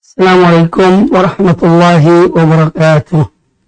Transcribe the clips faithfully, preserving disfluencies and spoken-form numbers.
Assalamualaikum warahmatullahi wabarakatuh.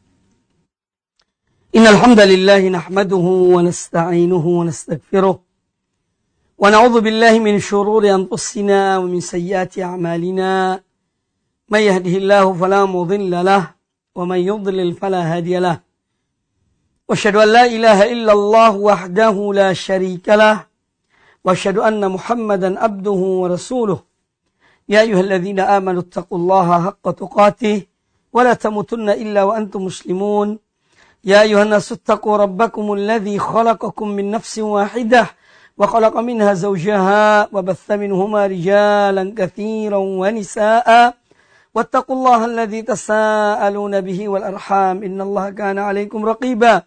Innal hamdalillah nahmaduhu wa nasta'inuhu wa nastaghfiruh wa na'udzu billahi min shururi anfusina wa min sayyiati a'malina. May yahdihillahu fala mudilla lahu wa man yudlil fala hadiya lahu. Wa asyhadu an la ilaha illallah wahdahu la syarika lahu wa asyhadu anna Muhammadan abduhu wa rasuluh. Ya ayyuhalladzina amanu taqullaha haqqa tuqatih wa la tamutunna illa wa antum muslimun. Ya ayyuhan nasu taqu rabbakumul ladzi khalaqakum min nafsin wahidah wa khalaqa minha zawjaha wa batha minhuma rijalan katsiran wa nisaa'a wattaqullaha alladzi tasaaluna bihi wal arham innallaha kana 'alaikum raqiba.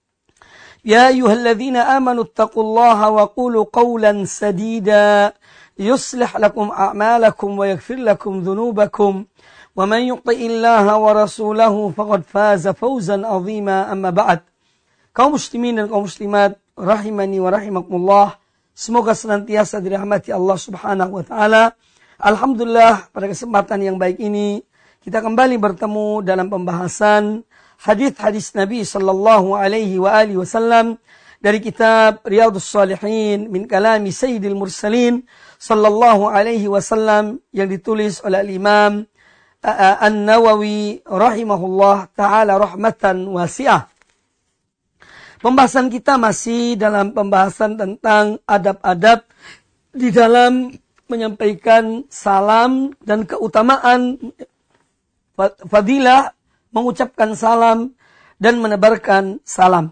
Ya ayyuhalladzina amanu taqullaha wa qulu qawlan sadida يصلح لكم أعمالكم ويغفر لكم ذنوبكم ومن يطع الله ورسوله فقد فاز فوزا عظيما أما بعد. Kaum muslimin dan kaum muslimat rahimani wa rahimakumullah, semoga senantiasa dirahmati Allah Subhanahu wa taala. Alhamdulillah, pada kesempatan yang baik ini kita kembali bertemu dalam pembahasan hadis-hadis Nabi sallallahu alaihi wa alihi wasallam dari kitab Riyadhus Shalihin min kalami Sayyidil Mursalin sallallahu alaihi wasallam yang ditulis oleh Imam An-Nawawi rahimahullah ta'ala rahmatan wasi'ah. Pembahasan kita masih dalam pembahasan tentang adab-adab di dalam menyampaikan salam dan keutamaan fadilah mengucapkan salam dan menebarkan salam.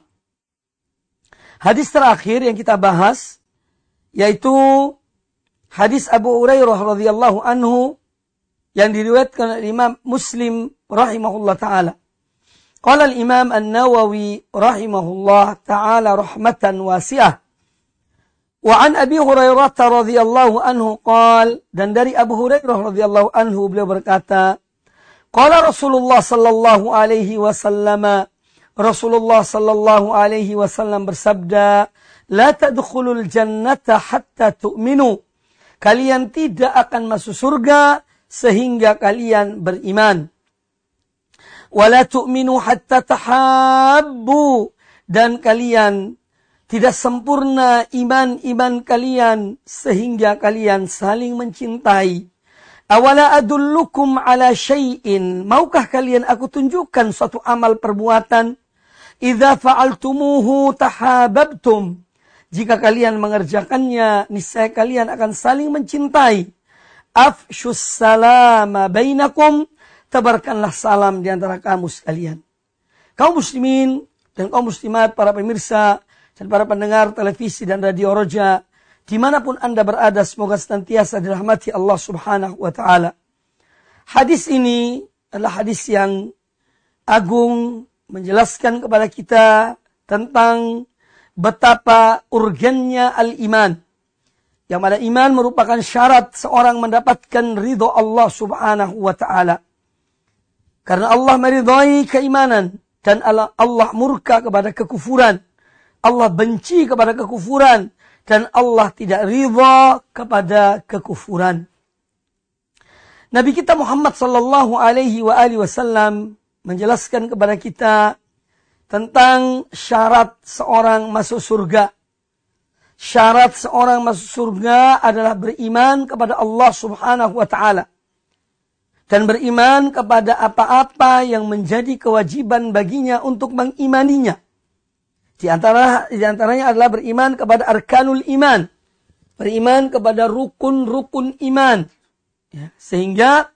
Hadis terakhir yang kita bahas yaitu hadis Abu Hurairah radhiyallahu anhu yang diriwayatkan oleh Imam Muslim rahimahullah taala. Qala al-Imam An-Nawawi rahimahullah taala rahmatan wasi'ah. Wa an Abi Hurairah radhiyallahu anhu qala, dan dari Abu Hurairah radhiyallahu anhu beliau berkata, qala Rasulullah sallallahu alaihi wasallam, Rasulullah sallallahu alaihi wasallam bersabda, la tadkhulul jannata hatta tu'minu. Kalian tidak akan masuk surga sehingga kalian beriman. Wa la tu'minu hatta tahabbu. Dan kalian tidak sempurna iman-iman kalian sehingga kalian saling mencintai. Awala adullukum ala syai'in. Maukah kalian aku tunjukkan suatu amal perbuatan? Idza fa'altumuhu tahabbtum. Jika kalian mengerjakannya, niscaya kalian akan saling mencintai. Afshus salama bainakum. Tebarkanlah salam di antara kamu sekalian. Kaum muslimin dan kaum muslimat, para pemirsa dan para pendengar televisi dan radio Roja, dimanapun Anda berada, semoga senantiasa dirahmati Allah Subhanahu wa ta'ala. Hadis ini adalah hadis yang agung, menjelaskan kepada kita tentang betapa urgennya al-iman. Yang mana iman merupakan syarat seorang mendapatkan ridho Allah Subhanahu wa ta'ala. Karena Allah meridhai keimanan dan Allah murka kepada kekufuran. Allah benci kepada kekufuran dan Allah tidak ridha kepada kekufuran. Nabi kita Muhammad sallallahu alaihi wa alihi wasallam menjelaskan kepada kita tentang syarat seorang masuk surga. Syarat seorang masuk surga adalah beriman kepada Allah Subhanahu wa ta'ala. Dan beriman kepada apa-apa yang menjadi kewajiban baginya untuk mengimaninya. Di antara di antaranya adalah beriman kepada arkanul iman. Beriman kepada rukun-rukun iman. Ya, sehingga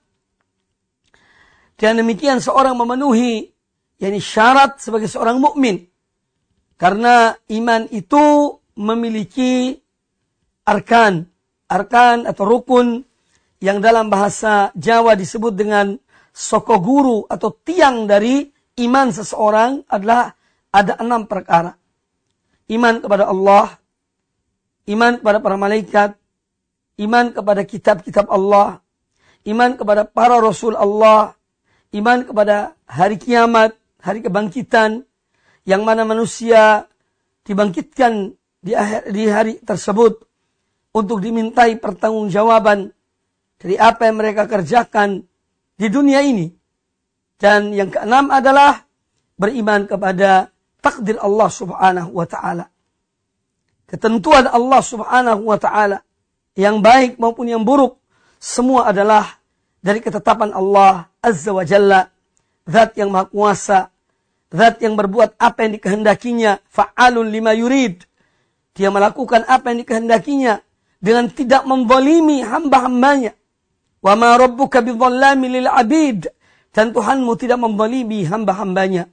dan demikian seorang memenuhi yakni syarat sebagai seorang mukmin. Karena iman itu memiliki arkan, arkan atau rukun yang dalam bahasa Jawa disebut dengan sokoguru atau tiang dari iman seseorang adalah ada enam perkara. Iman kepada Allah, iman kepada para malaikat, iman kepada kitab-kitab Allah, iman kepada para rasul Allah, iman kepada hari kiamat, hari kebangkitan, yang mana manusia dibangkitkan di, akhir, di hari tersebut untuk dimintai pertanggungjawaban dari apa yang mereka kerjakan di dunia ini. Dan yang keenam adalah beriman kepada takdir Allah subhanahu wa ta'ala. Ketentuan Allah subhanahu wa ta'ala, yang baik maupun yang buruk, semua adalah dari ketetapan Allah azza wa jalla, zat yang maha kuasa, zat yang berbuat apa yang dikehendakinya, fa'alun lima yurid. Dia melakukan apa yang dikehendakinya dengan tidak menzalimi hamba-hambanya. Wa ma rabbuka bidzallami lil abid. Dan Tuhanmu tidak menzalimi hamba-hambanya.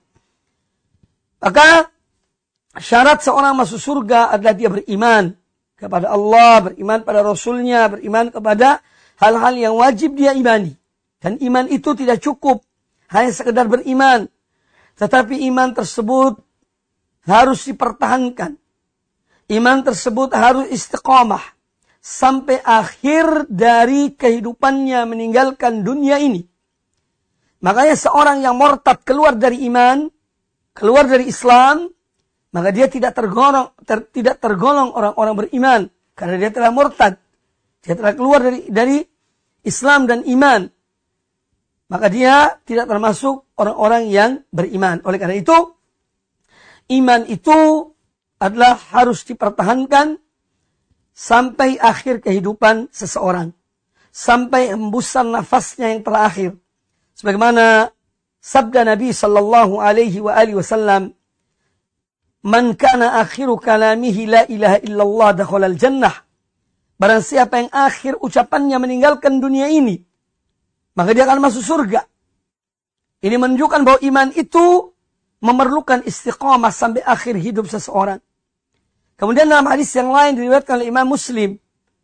Maka syarat seorang masuk surga adalah dia beriman kepada Allah, beriman pada Rasulnya, beriman kepada hal-hal yang wajib dia imani. Dan iman itu tidak cukup hanya sekedar beriman. Tetapi iman tersebut harus dipertahankan. Iman tersebut harus istiqamah sampai akhir dari kehidupannya meninggalkan dunia ini. Makanya seorang yang murtad keluar dari iman, keluar dari Islam, maka dia tidak tergolong ter, tidak tergolong orang-orang beriman karena dia telah murtad. Dia telah keluar dari dari Islam dan iman. Maka dia tidak termasuk orang-orang yang beriman. Oleh karena itu, iman itu adalah harus dipertahankan sampai akhir kehidupan seseorang. Sampai hembusan nafasnya yang terakhir. Sebagaimana sabda Nabi sallallahu alaihi wa alihi wasallam, "Man kana akhiru kalamihi la ilaha illallah dakhalal jannah." Barang siapa yang akhir ucapannya meninggalkan dunia ini, maka dia akan masuk surga. Ini menunjukkan bahwa iman itu memerlukan istiqamah sampai akhir hidup seseorang. Kemudian dalam hadis yang lain diriwayatkan oleh Imam Muslim,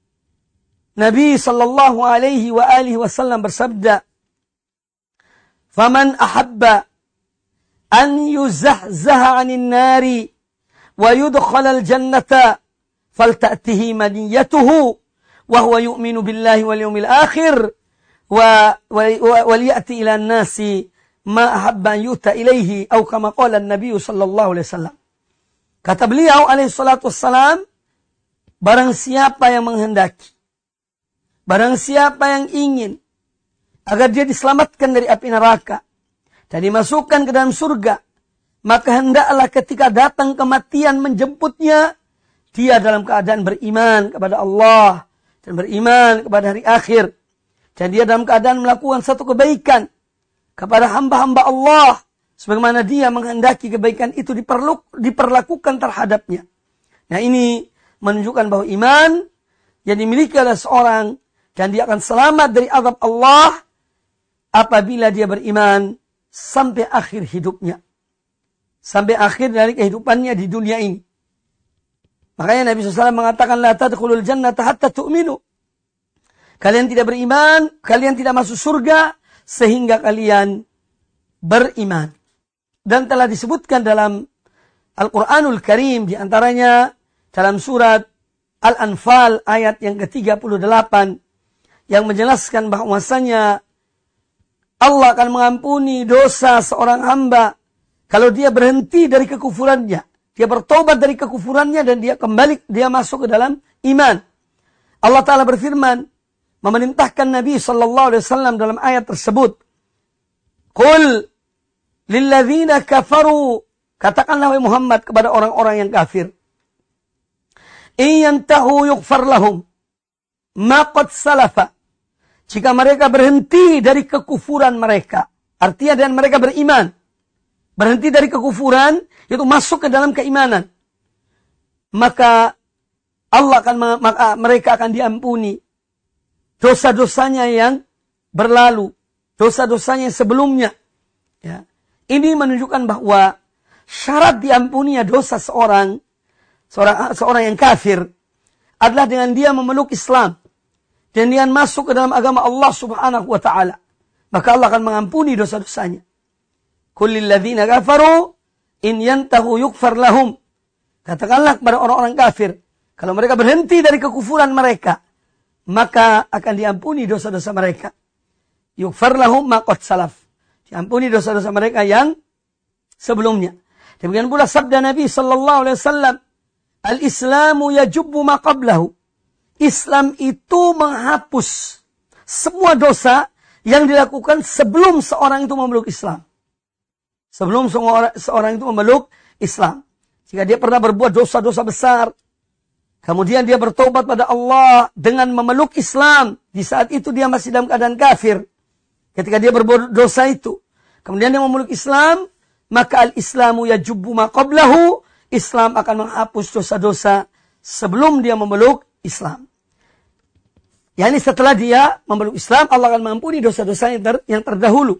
Nabi sallallahu alaihi wa alihi wasallam bersabda, "Faman ahabba an yuzahzaha 'anil nari wa yudkhalal jannata falta'tihi maniyatuhu wa huwa yu'minu billahi wal yawmil akhir wa wal ya'ti ila an-nasi ma ahabba an yuta ilaihi atau kama qala an-nabiy sallallahu alaihi wasallam." Kata beliau alaihi salatu wassalam, barang siapa yang menghendaki, barang siapa yang ingin agar dia diselamatkan dari api neraka dan dimasukkan ke dalam surga, maka hendaklah ketika datang kematian menjemputnya, dia dalam keadaan beriman kepada Allah dan beriman kepada hari akhir, dan dia dalam keadaan melakukan satu kebaikan kepada hamba-hamba Allah sebagaimana dia menghendaki kebaikan itu diperlu, diperlakukan terhadapnya. Nah, ini menunjukkan bahwa iman yang dimiliki oleh seorang dan dia akan selamat dari azab Allah apabila dia beriman sampai akhir hidupnya. Sampai akhir dari kehidupannya di dunia ini. Makanya Nabi shallallahu alaihi wasallam mengatakan, "La tadkhulul jannata hatta tu'minu." Kalian tidak beriman, kalian tidak masuk surga sehingga kalian beriman. Dan telah disebutkan dalam Al-Quranul Karim, di antaranya dalam surat Al-Anfal ayat yang ke tiga puluh delapan, yang menjelaskan bahwasanya Allah akan mengampuni dosa seorang hamba kalau dia berhenti dari kekufurannya. Dia bertobat dari kekufurannya dan dia kembali, dia masuk ke dalam iman. Allah Ta'ala berfirman, memerintahkan Nabi sallallahu alaihi wasallam dalam ayat tersebut. Qul lilladzina kafaru, katakanlah wahai Muhammad kepada orang-orang yang kafir, in yantahu yughfar lahum ma qad salafa. Jika mereka berhenti dari kekufuran mereka, artinya dan mereka beriman, berhenti dari kekufuran, itu masuk ke dalam keimanan, maka Allah akan maka mereka akan diampuni dosa-dosanya yang berlalu, dosa-dosanya yang sebelumnya. Ya. Ini menunjukkan bahwa syarat diampuninya dosa seorang, seorang seorang yang kafir adalah dengan dia memeluk Islam dan dia masuk ke dalam agama Allah Subhanahu wa taala. Maka Allah akan mengampuni dosa-dosanya. Qul lil ladzina kafaru in yantahu yughfar lahum. Katakanlah kepada orang-orang kafir, kalau mereka berhenti dari kekufuran mereka, maka akan diampuni dosa-dosa mereka. Yughfar lahum ma qad salaf. Diampuni dosa-dosa mereka yang sebelumnya. Demikian pula sabda Nabi sallallahu alaihi wasallam, "Al-Islamu yajubbu ma qablahu." Islam itu menghapus semua dosa yang dilakukan sebelum seorang itu memeluk Islam. Sebelum seorang itu memeluk Islam. Jika dia pernah berbuat dosa-dosa besar, kemudian dia bertobat pada Allah dengan memeluk Islam. Di saat itu dia masih dalam keadaan kafir. Ketika dia berbuat dosa itu, kemudian dia memeluk Islam, maka al-Islamu yajubbu ma qablahu. Islam akan menghapus dosa-dosa sebelum dia memeluk Islam. Yani setelah dia memeluk Islam, Allah akan mengampuni dosa-dosa yang, ter, yang terdahulu.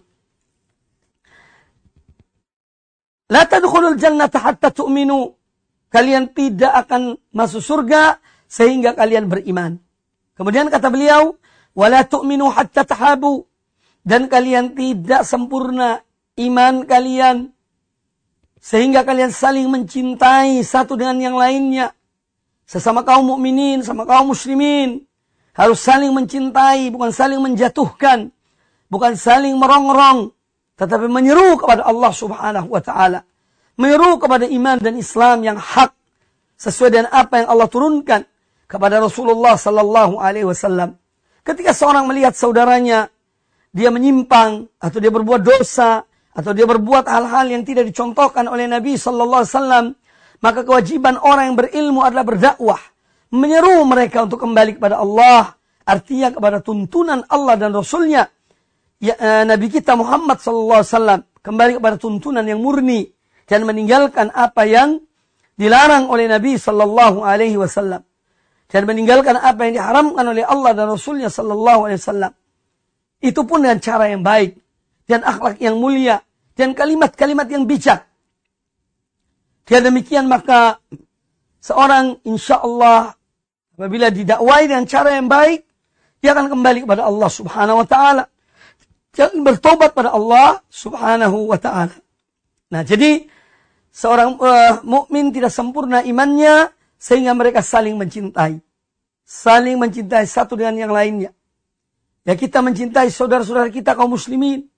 La tadkhulul jannata hatta tu'minu. Kalian tidak akan masuk surga sehingga kalian beriman. Kemudian kata beliau, wala tu'minu hatta tahabu. Dan kalian tidak sempurna iman kalian sehingga kalian saling mencintai satu dengan yang lainnya. Sesama kaum mukminin, sama kaum muslimin harus saling mencintai, bukan saling menjatuhkan, bukan saling merongrong, tetapi menyeru kepada Allah Subhanahu wa taala, menyeru kepada iman dan Islam yang hak sesuai dengan apa yang Allah turunkan kepada Rasulullah sallallahu alaihi wasallam. Ketika seorang melihat saudaranya dia menyimpang atau dia berbuat dosa atau dia berbuat hal-hal yang tidak dicontohkan oleh Nabi sallallahu alaihi wasallam, maka kewajiban orang yang berilmu adalah berdakwah, menyeru mereka untuk kembali kepada Allah, artinya kepada tuntunan Allah dan Rasulnya. Ya, eh, Nabi kita Muhammad sallallahu alaihi wasallam kembali kepada tuntunan yang murni dan meninggalkan apa yang dilarang oleh Nabi sallallahu alaihi wasallam dan meninggalkan apa yang diharamkan oleh Allah dan Rasulnya sallallahu alaihi wasallam. Itu pun dengan cara yang baik dan akhlak yang mulia dan kalimat-kalimat yang bijak. Dengan demikian maka seorang insya Allah apabila didakwai dengan cara yang baik, dia akan kembali kepada Allah Subhanahu wa taala. Jangan bertobat pada Allah Subhanahu wa taala. Nah, jadi seorang uh, mukmin tidak sempurna imannya sehingga mereka saling mencintai. Saling mencintai satu dengan yang lainnya. Ya, kita mencintai saudara-saudara kita kaum muslimin.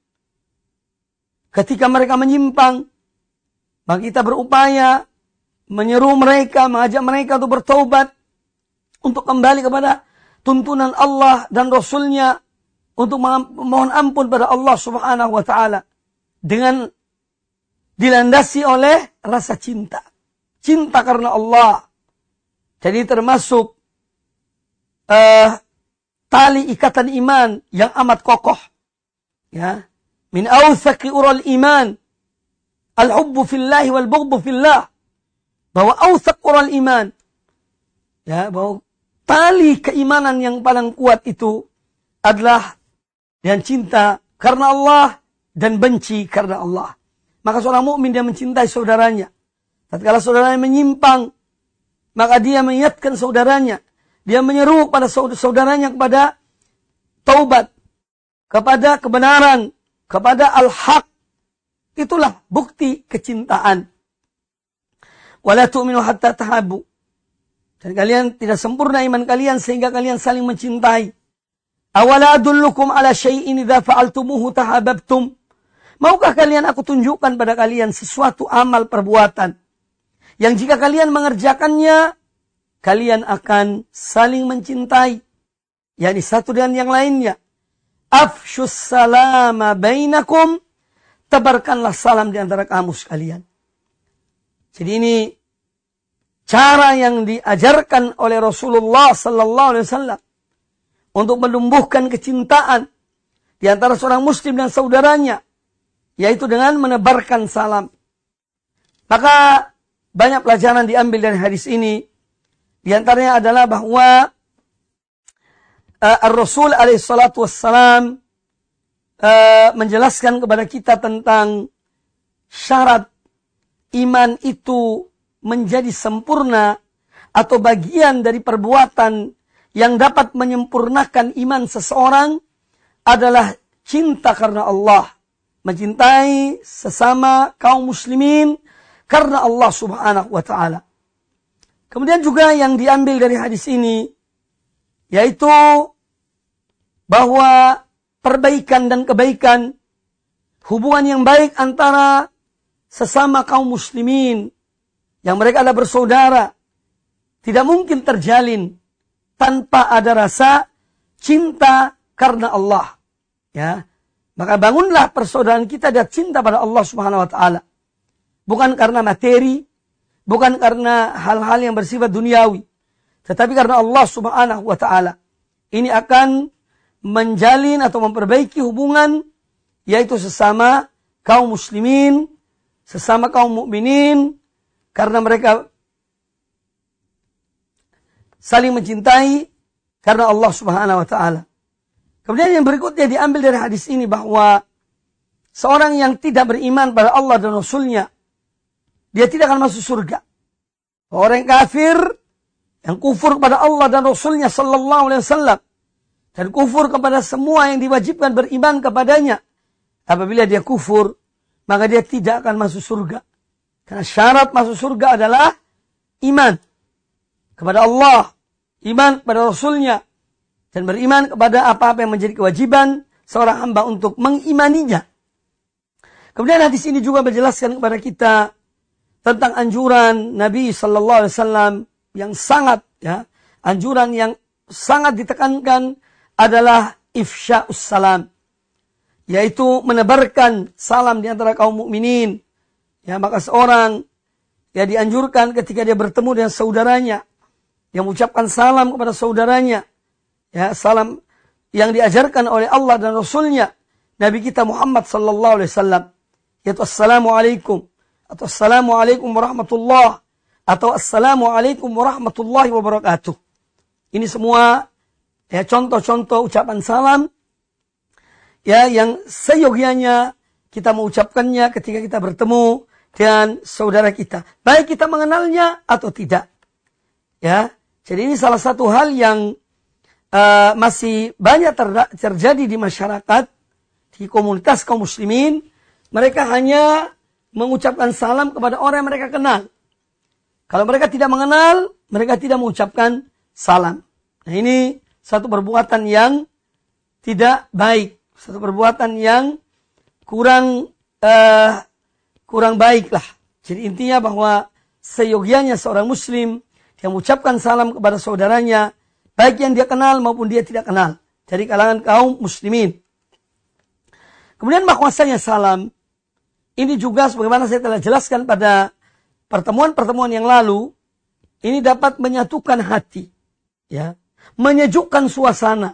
Ketika mereka menyimpang, maka kita berupaya menyeru mereka, mengajak mereka untuk bertobat, untuk kembali kepada tuntunan Allah dan Rasulnya, untuk mohon ampun pada Allah Subhanahu wa taala dengan dilandasi oleh rasa cinta. Cinta karena Allah. Jadi termasuk uh, tali ikatan iman yang amat kokoh. Ya. Min awthaqi ural iman al-hubbu fillahi wal bughdu fillah. Bahwa awthaq ural iman. Ya, bahwa tali keimanan yang paling kuat itu adalah dengan cinta karena Allah dan benci karena Allah. Maka seorang mukmin dia mencintai saudaranya. Tatkala saudaranya menyimpang, maka dia mengingatkan saudaranya. Dia menyeru kepada saudaranya kepada taubat, kepada kebenaran, kepada al-haq. Itulah bukti kecintaan. Wala tu'minu hatta tahabu. Dan kalian tidak sempurna iman kalian sehingga kalian saling mencintai. Awala adullukum ala syai'in idza fa'altumuhu tahabbtum. Maukah kalian aku tunjukkan pada kalian sesuatu amal perbuatan yang jika kalian mengerjakannya kalian akan saling mencintai, yakni satu dengan yang lainnya. Afshus salama bainakum, tebarkanlah salam di antara kamu sekalian. Jadi ini cara yang diajarkan oleh Rasulullah sallallahu alaihi wasallam untuk menumbuhkan kecintaan di antara seorang muslim dan saudaranya, yaitu dengan menebarkan salam. Maka banyak pelajaran diambil dari hadis ini. Di antaranya adalah bahwa uh, Ar-Rasul alaihi salatu wassalam uh, menjelaskan kepada kita tentang syarat iman itu menjadi sempurna atau bagian dari perbuatan yang dapat menyempurnakan iman seseorang adalah cinta karena Allah. Mencintai sesama kaum muslimin karena Allah Subhanahu wa ta'ala. Kemudian juga yang diambil dari hadis ini, yaitu bahwa perbaikan dan kebaikan, hubungan yang baik antara sesama kaum muslimin, yang mereka adalah bersaudara, tidak mungkin terjalin tanpa ada rasa cinta karena Allah. Ya, maka bangunlah persaudaraan kita dan cinta pada Allah Subhanahu wa taala. Bukan karena materi, bukan karena hal-hal yang bersifat duniawi, tetapi karena Allah Subhanahu wa taala. Ini akan menjalin atau memperbaiki hubungan yaitu sesama kaum muslimin, sesama kaum mukminin, karena mereka saling mencintai karena Allah Subhanahu wa taala. Kemudian yang berikutnya diambil dari hadis ini bahwa seorang yang tidak beriman pada Allah dan Rasulnya, dia tidak akan masuk surga. Orang yang kafir, yang kufur kepada Allah dan Rasulnya sallallahu alaihi wasallam, dan kufur kepada semua yang diwajibkan beriman kepadanya, apabila dia kufur, maka dia tidak akan masuk surga. Karena syarat masuk surga adalah iman kepada Allah, iman kepada Rasulnya, dan beriman kepada apa-apa yang menjadi kewajiban seorang hamba untuk mengimaninya. Kemudian hadis ini juga menjelaskan kepada kita tentang anjuran Nabi Sallallahu Alaihi Wasallam yang sangat, ya, anjuran yang sangat ditekankan adalah ifsya'us salam, yaitu menebarkan salam di antara kaum mukminin. Ya, maka seorang ya dianjurkan ketika dia bertemu dengan saudaranya, yang mengucapkan salam kepada saudaranya, ya, salam yang diajarkan oleh Allah dan Rasulnya, Nabi kita Muhammad sallallahu alaihi wasallam, yaitu assalamualaikum, atau assalamualaikum warahmatullah, atau assalamualaikum warahmatullahi wabarakatuh. Ini semua ya contoh-contoh ucapan salam ya yang seyogianya kita mengucapkannya ketika kita bertemu dengan saudara kita, baik kita mengenalnya atau tidak. Ya, jadi ini salah satu hal yang uh, masih banyak ter- terjadi di masyarakat, di komunitas kaum muslimin. Mereka hanya mengucapkan salam kepada orang yang mereka kenal. Kalau mereka tidak mengenal, mereka tidak mengucapkan salam. Nah, ini satu perbuatan yang tidak baik, satu perbuatan yang kurang uh, kurang baik lah. Jadi intinya bahwa seyogianya seorang muslim yang mengucapkan salam kepada saudaranya, baik yang dia kenal maupun dia tidak kenal, dari kalangan kaum muslimin. Kemudian bahwasanya salam ini juga sebagaimana saya telah jelaskan pada pertemuan-pertemuan yang lalu, ini dapat menyatukan hati, ya, menyejukkan suasana.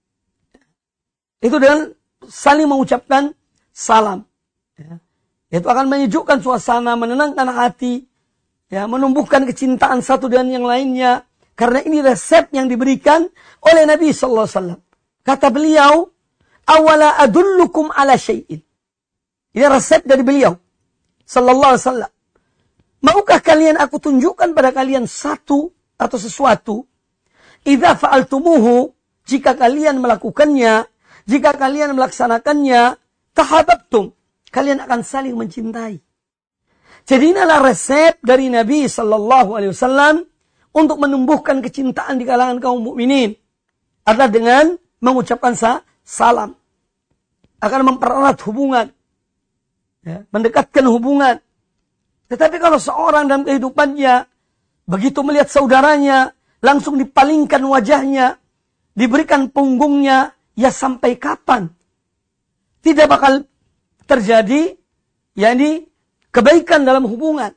Itu dengan saling mengucapkan salam, ya. Itu akan menyejukkan suasana, menenangkan hati, ya, menumbuhkan kecintaan satu dengan yang lainnya. Karena ini resep yang diberikan oleh Nabi Sallallahu Alaihi Wasallam. Kata beliau, awala adullukum ala syai'in. Ini resep dari beliau Sallallahu Alaihi Wasallam. Maukah kalian aku tunjukkan pada kalian satu atau sesuatu? Idza fa'altumuhu, jika kalian melakukannya, jika kalian melaksanakannya, tahabbtum, kalian akan saling mencintai. Jadi inilah resep dari Nabi Sallallahu Alaihi Wasallam untuk menumbuhkan kecintaan di kalangan kaum mukminin adalah dengan mengucapkan salam, akan mempererat hubungan, ya, mendekatkan hubungan. Tetapi kalau seorang dalam kehidupannya begitu melihat saudaranya langsung dipalingkan wajahnya, diberikan punggungnya, ya sampai kapan? Tidak bakal terjadi, yakni kebaikan dalam hubungan.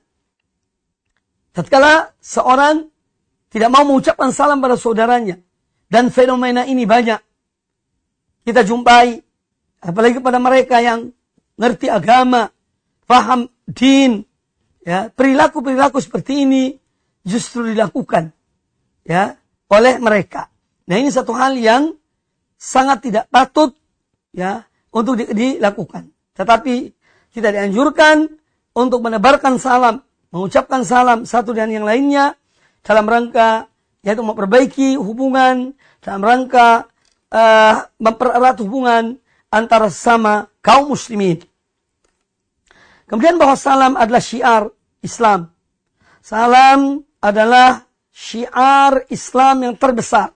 Tatkala seorang tidak mau mengucapkan salam pada saudaranya, dan fenomena ini banyak kita jumpai, apalagi pada mereka yang ngerti agama, paham din, ya, perilaku-perilaku seperti ini justru dilakukan, ya, oleh mereka. Nah, ini satu hal yang sangat tidak patut, ya, untuk di- dilakukan. Tetapi kita dianjurkan untuk menebarkan salam, mengucapkan salam satu dan yang lainnya dalam rangka yaitu memperbaiki hubungan, dalam rangka uh, mempererat hubungan antara sama kaum muslimin. Kemudian bahwa salam adalah syiar Islam. Salam adalah syiar Islam yang terbesar,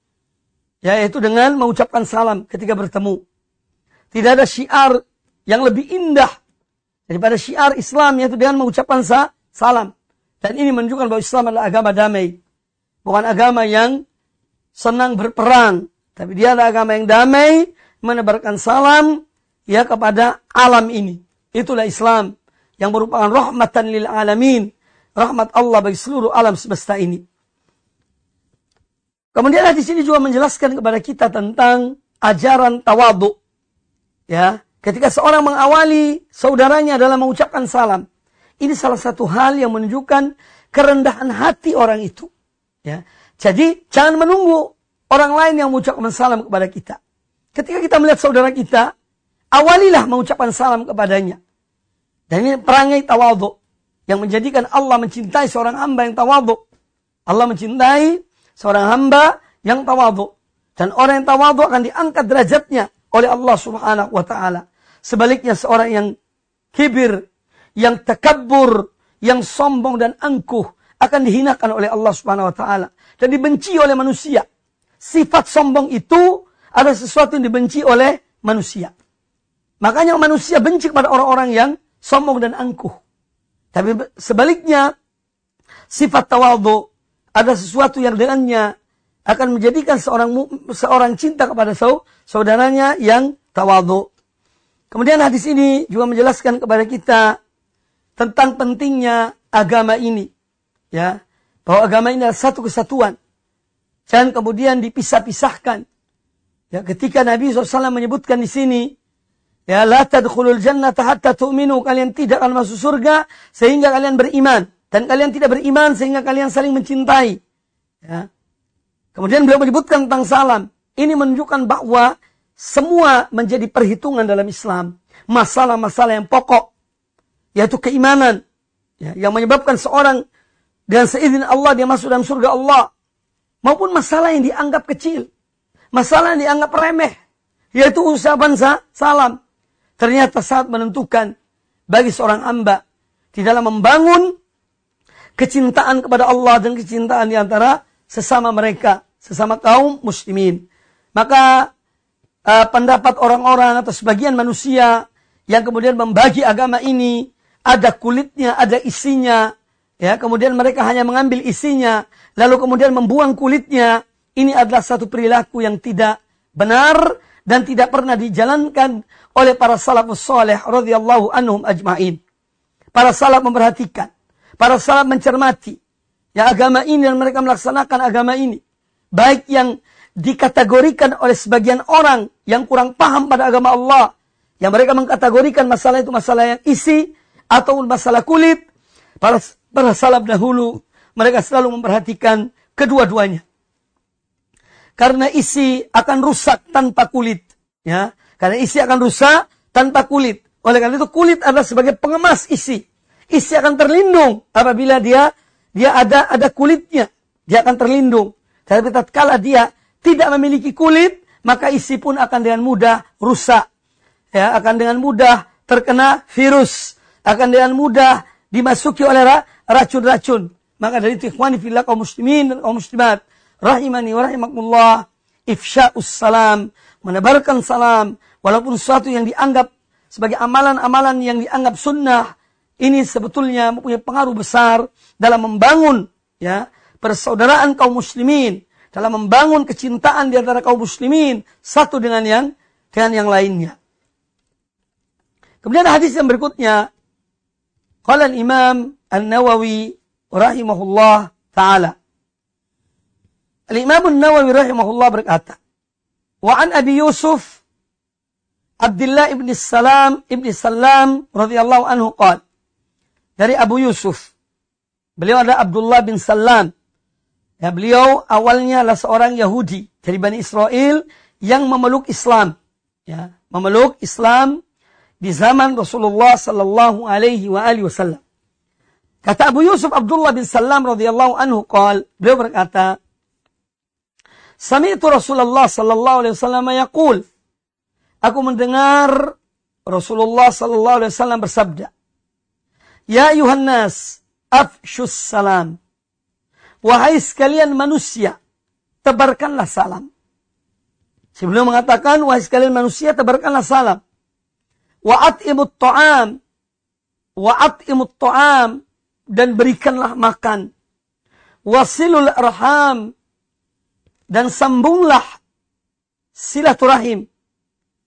yaitu dengan mengucapkan salam ketika bertemu. Tidak ada syiar yang lebih indah daripada syiar Islam, yaitu dengan mengucapkan sa- salam. Dan ini menunjukkan bahwa Islam adalah agama damai. Bukan agama yang senang berperang, tapi dia adalah agama yang damai, menebarkan salam ya kepada alam ini. Itulah Islam yang merupakan rahmatan lil alamin, rahmat Allah bagi seluruh alam semesta ini. Kemudian di sini juga menjelaskan kepada kita tentang ajaran tawadhu. Ya, ketika seorang mengawali saudaranya dalam mengucapkan salam, ini salah satu hal yang menunjukkan kerendahan hati orang itu. Ya, jadi jangan menunggu orang lain yang mengucapkan salam kepada kita. Ketika kita melihat saudara kita, awalilah mengucapkan salam kepadanya. Dan ini perangai tawadhu yang menjadikan Allah mencintai seorang hamba yang tawadhu. Allah mencintai seorang hamba yang tawadhu. Dan orang yang tawadhu akan diangkat derajatnya oleh Allah Subhanahu wa taala. Sebaliknya seorang yang kibir, yang takabbur, yang sombong dan angkuh akan dihinakan oleh Allah Subhanahu wa taala dan dibenci oleh manusia. Sifat sombong itu adalah sesuatu yang dibenci oleh manusia. Makanya manusia benci kepada orang-orang yang sombong dan angkuh. Tapi sebaliknya, sifat tawadhu ada sesuatu yang dengannya akan menjadikan seorang seorang cinta kepada saudaranya yang tawadhu. Kemudian hadis ini juga menjelaskan kepada kita tentang pentingnya agama ini, ya, bahwa agama ini adalah satu kesatuan. Jangan kemudian dipisah-pisahkan. Ya, ketika Nabi shallallahu alaihi wasallam menyebutkan di sini, ya, la tadkhulul jannata hatta tu'minu, kalian tidak akan masuk surga sehingga kalian beriman, dan kalian tidak beriman sehingga kalian saling mencintai. Ya. Kemudian beliau menyebutkan tentang salam. Ini menunjukkan bahwa semua menjadi perhitungan dalam Islam. Masalah-masalah yang pokok, yaitu keimanan, ya, yang menyebabkan seorang dengan seizin Allah dia masuk dalam surga Allah, maupun masalah yang dianggap kecil, masalah yang dianggap remeh, yaitu ucapan salam. Ternyata saat menentukan bagi seorang hamba di dalam membangun kecintaan kepada Allah dan kecintaan di antara sesama mereka, sesama kaum muslimin. Maka uh, pendapat orang-orang atau sebagian manusia yang kemudian membagi agama ini, ada kulitnya, ada isinya, ya, kemudian mereka hanya mengambil isinya, lalu kemudian membuang kulitnya, ini adalah satu perilaku yang tidak benar dan tidak pernah dijalankan oleh para salafus saleh radhiyallahu anhum ajma'in. Para salaf memperhatikan, para salaf mencermati ya agama ini dan mereka melaksanakan agama ini. Baik yang dikategorikan oleh sebagian orang yang kurang paham pada agama Allah, yang mereka mengkategorikan masalah itu masalah yang isi atau masalah kulit. Para, para salaf dahulu mereka selalu memperhatikan kedua-duanya. Karena isi akan rusak tanpa kulit, ya. Karena isi akan rusak tanpa kulit. Oleh karena itu kulit adalah sebagai pengemas isi. Isi akan terlindung apabila dia dia ada ada kulitnya, dia akan terlindung. Tapi tatkala dia tidak memiliki kulit, maka isi pun akan dengan mudah rusak. Ya, akan dengan mudah terkena virus, akan dengan mudah dimasuki oleh racun-racun. Maka dari itu ikhwani fillah kaum muslimin dan kaum muslimat rahimani wa rahimakumullah, ifsya'us salam, menebarkan salam, walaupun sesuatu yang dianggap sebagai amalan-amalan yang dianggap sunnah, ini sebetulnya mempunyai pengaruh besar dalam membangun ya persaudaraan kaum muslimin, dalam membangun kecintaan di antara kaum muslimin satu dengan yang dengan yang lainnya. Kemudian hadis yang berikutnya, qala al-Imam An-Nawawi rahimahullah taala. Al-Imam An-Nawawi rahimahullah berkata, wa an Abi Yusuf Abdullah ibn Salam ibn Salam radhiyallahu anhu qala, dari Abu Yusuf, beliau ada Abdullah bin Salam. Ya, beliau awalnya adalah seorang Yahudi dari Bani Israel yang memeluk Islam. Ya, memeluk Islam di zaman Rasulullah sallallahu alaihi wa alihi wasallam. Kata Abu Yusuf Abdullah bin Salam radhiyallahu anhu qala, beliau berkata, sami'tu Rasulullah sallallahu alaihi wasallam yaqul, aku mendengar Rasulullah sallallahu alaihi wasallam bersabda, ya ayuhan nas, afshus salam. Wahai sekalian manusia, tebarkanlah salam. Sebelum mengatakan, wahai sekalian manusia, tebarkanlah salam. Wa'at'imut ta'am. Wa'at'imut ta'am. Dan berikanlah makan. Wasilul arham. Dan sambunglah silaturahim.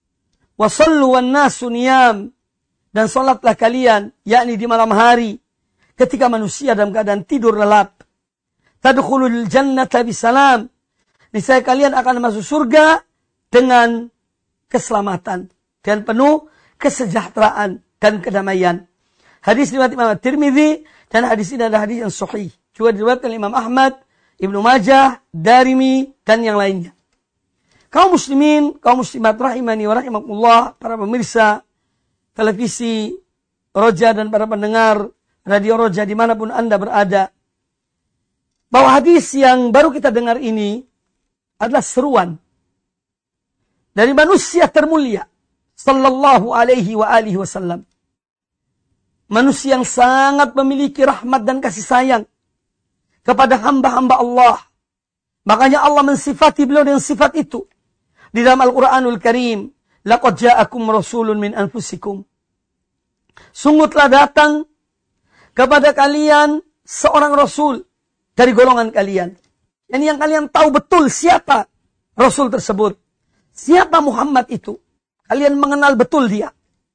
Wa sallu wan nasu niyam. Dan salatlah kalian, yakni di malam hari, ketika manusia dalam keadaan tidur lelap. Tadkhulul jannata bisalam. Niscaya kalian akan masuk surga dengan keselamatan dan penuh kesejahteraan dan kedamaian. Hadis riwayat Imam Tirmidzi dan hadis ini adalah hadis yang sahih. Juga diriwayatkan Imam Ahmad, Ibnu Majah, Darimi dan yang lainnya. Kaum muslimin, kaum muslimat rahimani wa rahimakumullah, para pemirsa televisi Roja dan para pendengar radio Roja dimanapun Anda berada, bahwa hadis yang baru kita dengar ini adalah seruan dari manusia termulia sallallahu alaihi wa alihi wasallam. Manusia yang sangat memiliki rahmat dan kasih sayang kepada hamba-hamba Allah. Makanya Allah mensifati beliau dengan sifat itu di dalam Al-Qur'anul Karim. Laqad ja'akum rasulun min anfusikum. Sungguh telah datang kepada kalian seorang rasul dari golongan kalian. Yang yang kalian tahu betul siapa rasul tersebut. Siapa Muhammad itu. Kalian mengenal betul dia.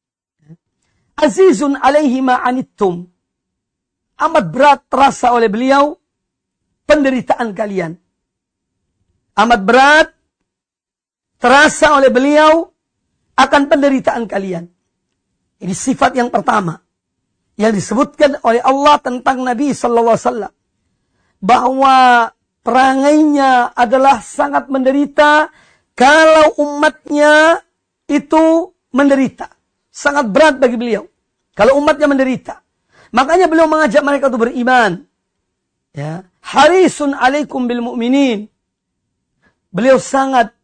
Azizun alaihi ma'anittum. Amat berat terasa oleh beliau penderitaan kalian. Amat berat terasa oleh beliau akan penderitaan kalian. Ini sifat yang pertama yang disebutkan oleh Allah tentang Nabi sallallahu alaihi wasallam, bahwa perangainya adalah sangat menderita kalau umatnya itu menderita. Sangat berat bagi beliau kalau umatnya menderita. Makanya beliau mengajak mereka untuk beriman. Ya, harisun alaikum bil mu'minin. Beliau sangat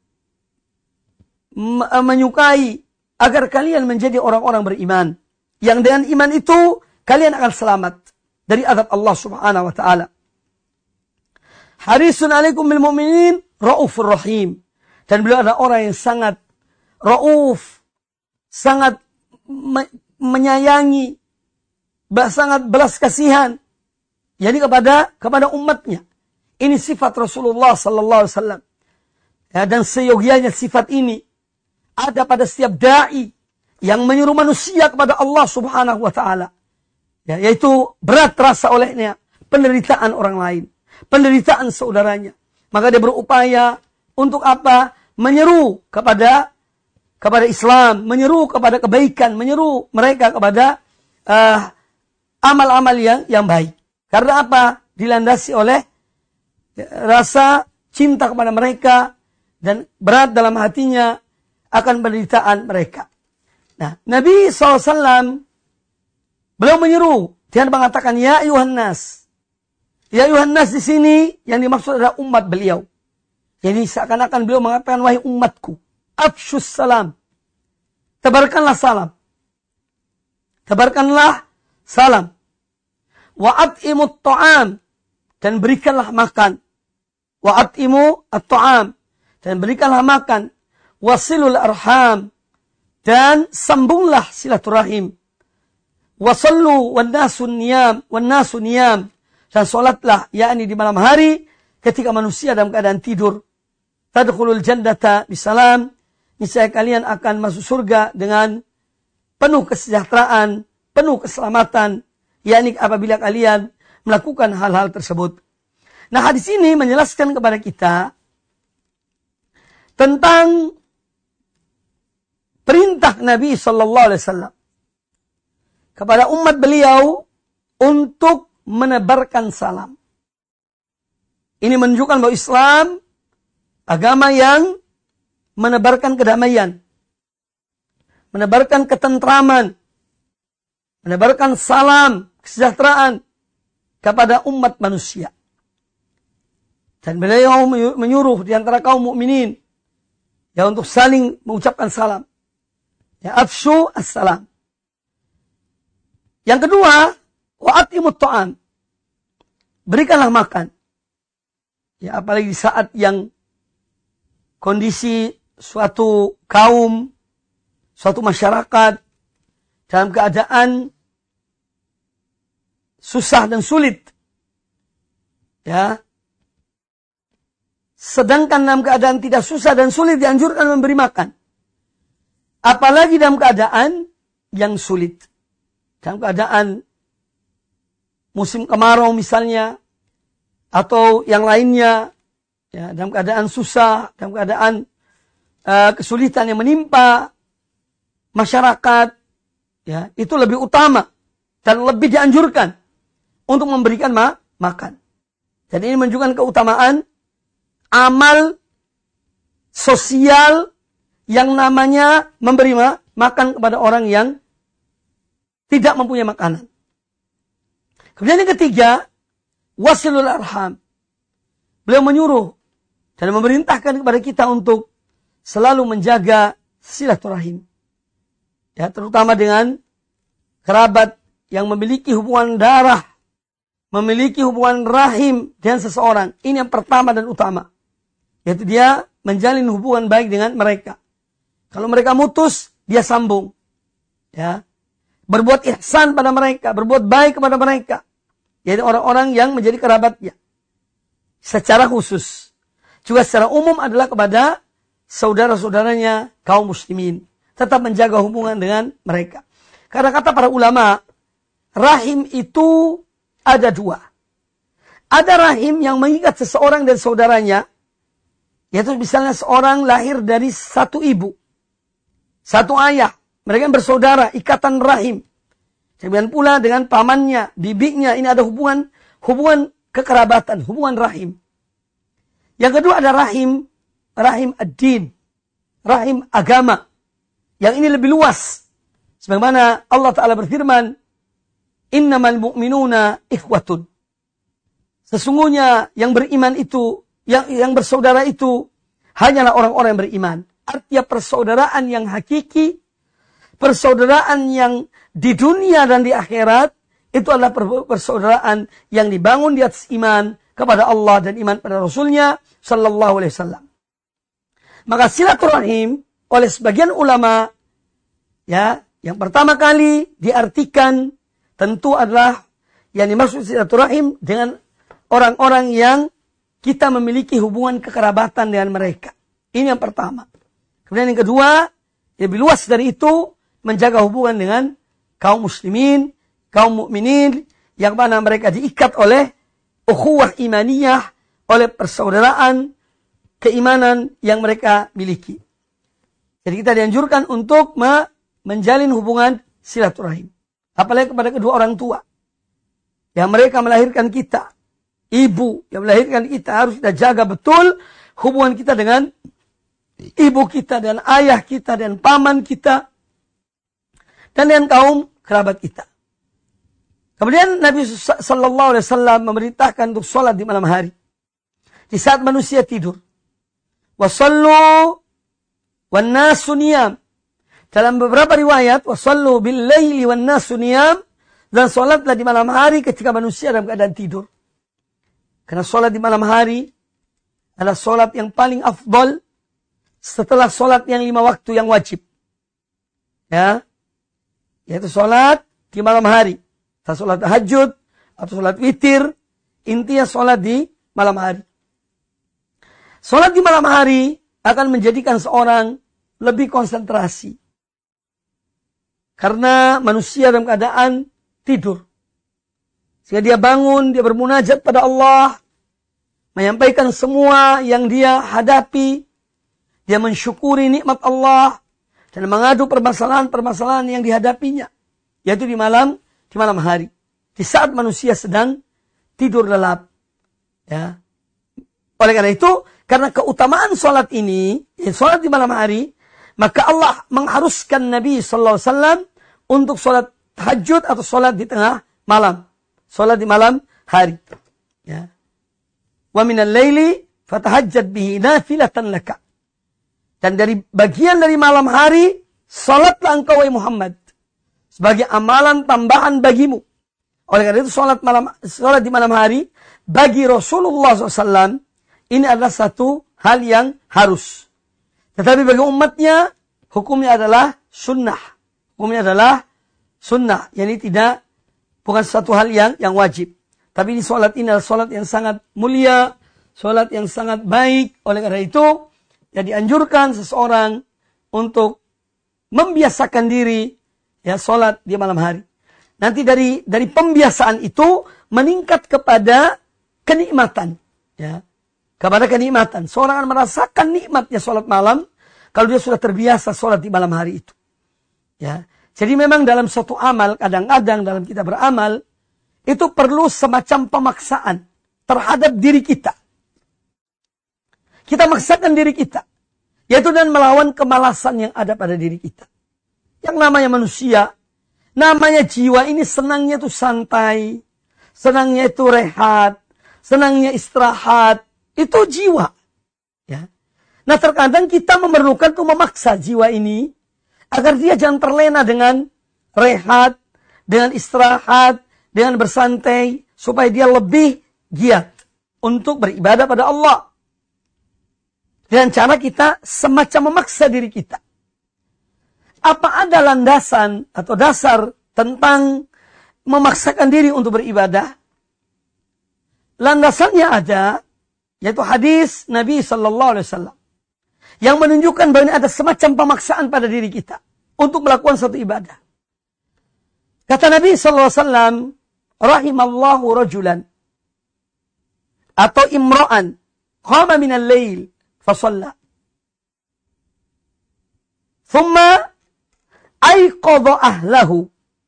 menyukai agar kalian menjadi orang-orang beriman, yang dengan iman itu kalian akan selamat dari azab Allah Subhanahu wa taala. Harisun alaikum bil mu'minin raufur rahim. Dan beliau adalah orang yang sangat rauf, sangat me- menyayangi, sangat belas kasihan, yakni kepada kepada umatnya. Ini sifat Rasulullah sallallahu alaihi wasallam. Ya, dan seyogianya sifat ini ada pada setiap da'i yang menyuruh manusia kepada Allah Subhanahu wa taala. Ya, yaitu berat terasa olehnya penderitaan orang lain, penderitaan saudaranya. Maka dia berupaya untuk apa? Menyeru kepada kepada Islam, menyeru kepada kebaikan, menyeru mereka kepada uh, amal-amal yang yang baik. Karena apa? Dilandasi oleh rasa cinta kepada mereka dan berat dalam hatinya akan penderitaan mereka. Nah, Nabi shallallahu alaihi wasallam beliau menyeru dengan mengatakan ya ayuhan nas. Ya ayuhan nas di sini yang dimaksud adalah umat beliau. Jadi seakan-akan beliau mengatakan wahai umatku, afshus salam. Tebarkanlah salam. Tebarkanlah salam. Wa at'imut ta'am, dan berikanlah makan. Wa at'imu at-ta'am, dan berikanlah makan. Wasilul arham, dan sambunglah silaturahim. Wasallu wan nasu niyam, wan nasu niyam, dan salatlah yakni di malam hari ketika manusia dalam keadaan tidur. Tadkhulul jannata bisalam. Niscaya kalian akan masuk surga dengan penuh kesejahteraan, penuh keselamatan, yakni apabila kalian melakukan hal-hal tersebut. Nah, hadis ini menjelaskan kepada kita tentang perintah Nabi sallallahu alaihi wasallam kepada umat beliau untuk menebarkan salam. Ini menunjukkan bahwa Islam agama yang menebarkan kedamaian, menebarkan ketentraman, menebarkan salam kesejahteraan kepada umat manusia. Dan beliau menyuruh di antara kaum mukminin ya untuk saling mengucapkan salam. Ya, afshu as-salam. Yang kedua, wa atimut ta'am. Berikanlah makan. Ya, apalagi di saat yang kondisi suatu kaum, suatu masyarakat dalam keadaan susah dan sulit. Ya. Sedangkan dalam keadaan tidak susah dan sulit dianjurkan memberi makan. Apalagi dalam keadaan yang sulit. Dalam keadaan musim kemarau misalnya, atau yang lainnya, ya, dalam keadaan susah, dalam keadaan uh, kesulitan yang menimpa masyarakat, ya, itu lebih utama dan lebih dianjurkan untuk memberikan ma makan. Jadi ini menunjukkan keutamaan amal sosial yang namanya memberi ma makan kepada orang yang tidak mempunyai makanan. Kemudian yang ketiga, wasilul arham. Beliau menyuruh dan memerintahkan kepada kita untuk selalu menjaga silaturahim. Ya, terutama dengan kerabat yang memiliki hubungan darah, memiliki hubungan rahim dengan seseorang. Ini yang pertama dan utama. Yaitu dia menjalin hubungan baik dengan mereka. Kalau mereka mutus, dia sambung. Ya. Berbuat ihsan pada mereka, berbuat baik kepada mereka. Yaitu orang-orang yang menjadi kerabatnya. Secara khusus. Juga secara umum adalah kepada saudara-saudaranya kaum muslimin. Tetap menjaga hubungan dengan mereka. Karena kata para ulama, rahim itu ada dua. Ada rahim yang mengikat seseorang dan saudaranya. Yaitu misalnya seorang lahir dari satu ibu. Satu ayah. Mereka yang bersaudara, ikatan rahim. Demikian pula dengan pamannya, bibinya. Ini ada hubungan hubungan kekerabatan, hubungan rahim. Yang kedua ada rahim, rahim ad-din. Rahim agama. Yang ini lebih luas. Sebagaimana Allah Ta'ala berfirman, innamal mu'minuna ikhwatun. Sesungguhnya yang beriman itu, yang, yang bersaudara itu, hanyalah orang-orang yang beriman. Artinya persaudaraan yang hakiki, persaudaraan yang di dunia dan di akhirat, itu adalah persaudaraan yang dibangun di atas iman kepada Allah dan iman pada Rasulnya Sallallahu Alaihi Wasallam. Maka silaturahim oleh sebagian ulama, ya, yang pertama kali diartikan tentu adalah yang dimaksud silaturahim dengan orang-orang yang kita memiliki hubungan kekerabatan dengan mereka. Ini yang pertama. Kemudian yang kedua, lebih luas dari itu, menjaga hubungan dengan kaum muslimin, kaum mukminin, yang mana mereka diikat oleh ukhuwah imaniyah, oleh persaudaraan, keimanan yang mereka miliki. Jadi kita dianjurkan untuk menjalin hubungan silaturahim. Apalagi kepada kedua orang tua. Yang mereka melahirkan kita. Ibu yang melahirkan kita, harus kita jaga betul hubungan kita dengan ibu kita, dan ayah kita, dan paman kita, dan dengan kaum kerabat kita. Kemudian Nabi Sallallahu Alaihi Wasallam memerintahkan untuk sholat di malam hari. Di saat manusia tidur. Wasallu wan nasu niyam. Dalam beberapa riwayat, wasallu bil laili wan nasu niyam. Dan sholatlah di malam hari ketika manusia dalam keadaan tidur. Karena sholat di malam hari adalah sholat yang paling afdal setelah sholat yang lima waktu yang wajib. Ya. Yaitu sholat di malam hari. Entah sholat tahajud atau sholat witir. Intinya sholat di malam hari. Sholat di malam hari akan menjadikan seorang lebih konsentrasi. Karena manusia dalam keadaan tidur. Sehingga dia bangun, dia bermunajat pada Allah. Menyampaikan semua yang dia hadapi. Dia mensyukuri nikmat Allah. Dan mengadu permasalahan-permasalahan yang dihadapinya. Yaitu di malam, di malam hari. Di saat manusia sedang tidur lelap. Ya. Oleh karena itu, karena keutamaan sholat ini, ya, sholat di malam hari, maka Allah mengharuskan Nabi Sallallahu Alaihi Wasallam untuk sholat tahajud atau sholat di tengah malam. Sholat di malam hari. Ya. Wa minal laili fatahajjad bihi nafilatan laka. Dan dari bagian dari malam hari, sholatlah engkau wahai Muhammad sebagai amalan tambahan bagimu. Oleh karena itu sholat malam, sholat di malam hari bagi Rasulullah shallallahu alaihi wasallam ini adalah satu hal yang harus. Tetapi bagi umatnya hukumnya adalah sunnah. Hukumnya adalah sunnah. Yani tidak, bukan satu hal yang yang wajib. Tapi ini sholat ini adalah sholat yang sangat mulia, sholat yang sangat baik. Oleh karena itu, ya dianjurkan seseorang untuk membiasakan diri ya sholat di malam hari. Nanti dari dari pembiasaan itu meningkat kepada kenikmatan, ya, kepada kenikmatan. Seorang akan merasakan nikmatnya sholat malam kalau dia sudah terbiasa sholat di malam hari itu. Ya, jadi memang dalam suatu amal, kadang-kadang dalam kita beramal itu perlu semacam pemaksaan terhadap diri kita. Kita maksakan diri kita, yaitu dan melawan kemalasan yang ada pada diri kita. Yang namanya manusia, namanya jiwa ini senangnya itu santai, senangnya itu rehat, senangnya istirahat, itu jiwa. Ya. Nah terkadang kita memerlukan untuk memaksa jiwa ini agar dia jangan terlena dengan rehat, dengan istirahat, dengan bersantai, supaya dia lebih giat untuk beribadah pada Allah. Dengan cara kita semacam memaksa diri kita. Apa ada landasan atau dasar tentang memaksakan diri untuk beribadah? Landasannya ada, yaitu hadis Nabi Sallallahu Alaihi Wasallam yang menunjukkan bahwa ini ada semacam pemaksaan pada diri kita untuk melakukan suatu ibadah. Kata Nabi Sallallahu Alaihi Wasallam, rahimallahu rajulan atau imra'an qama minal lail fasalla thumma ayqadha ahlahu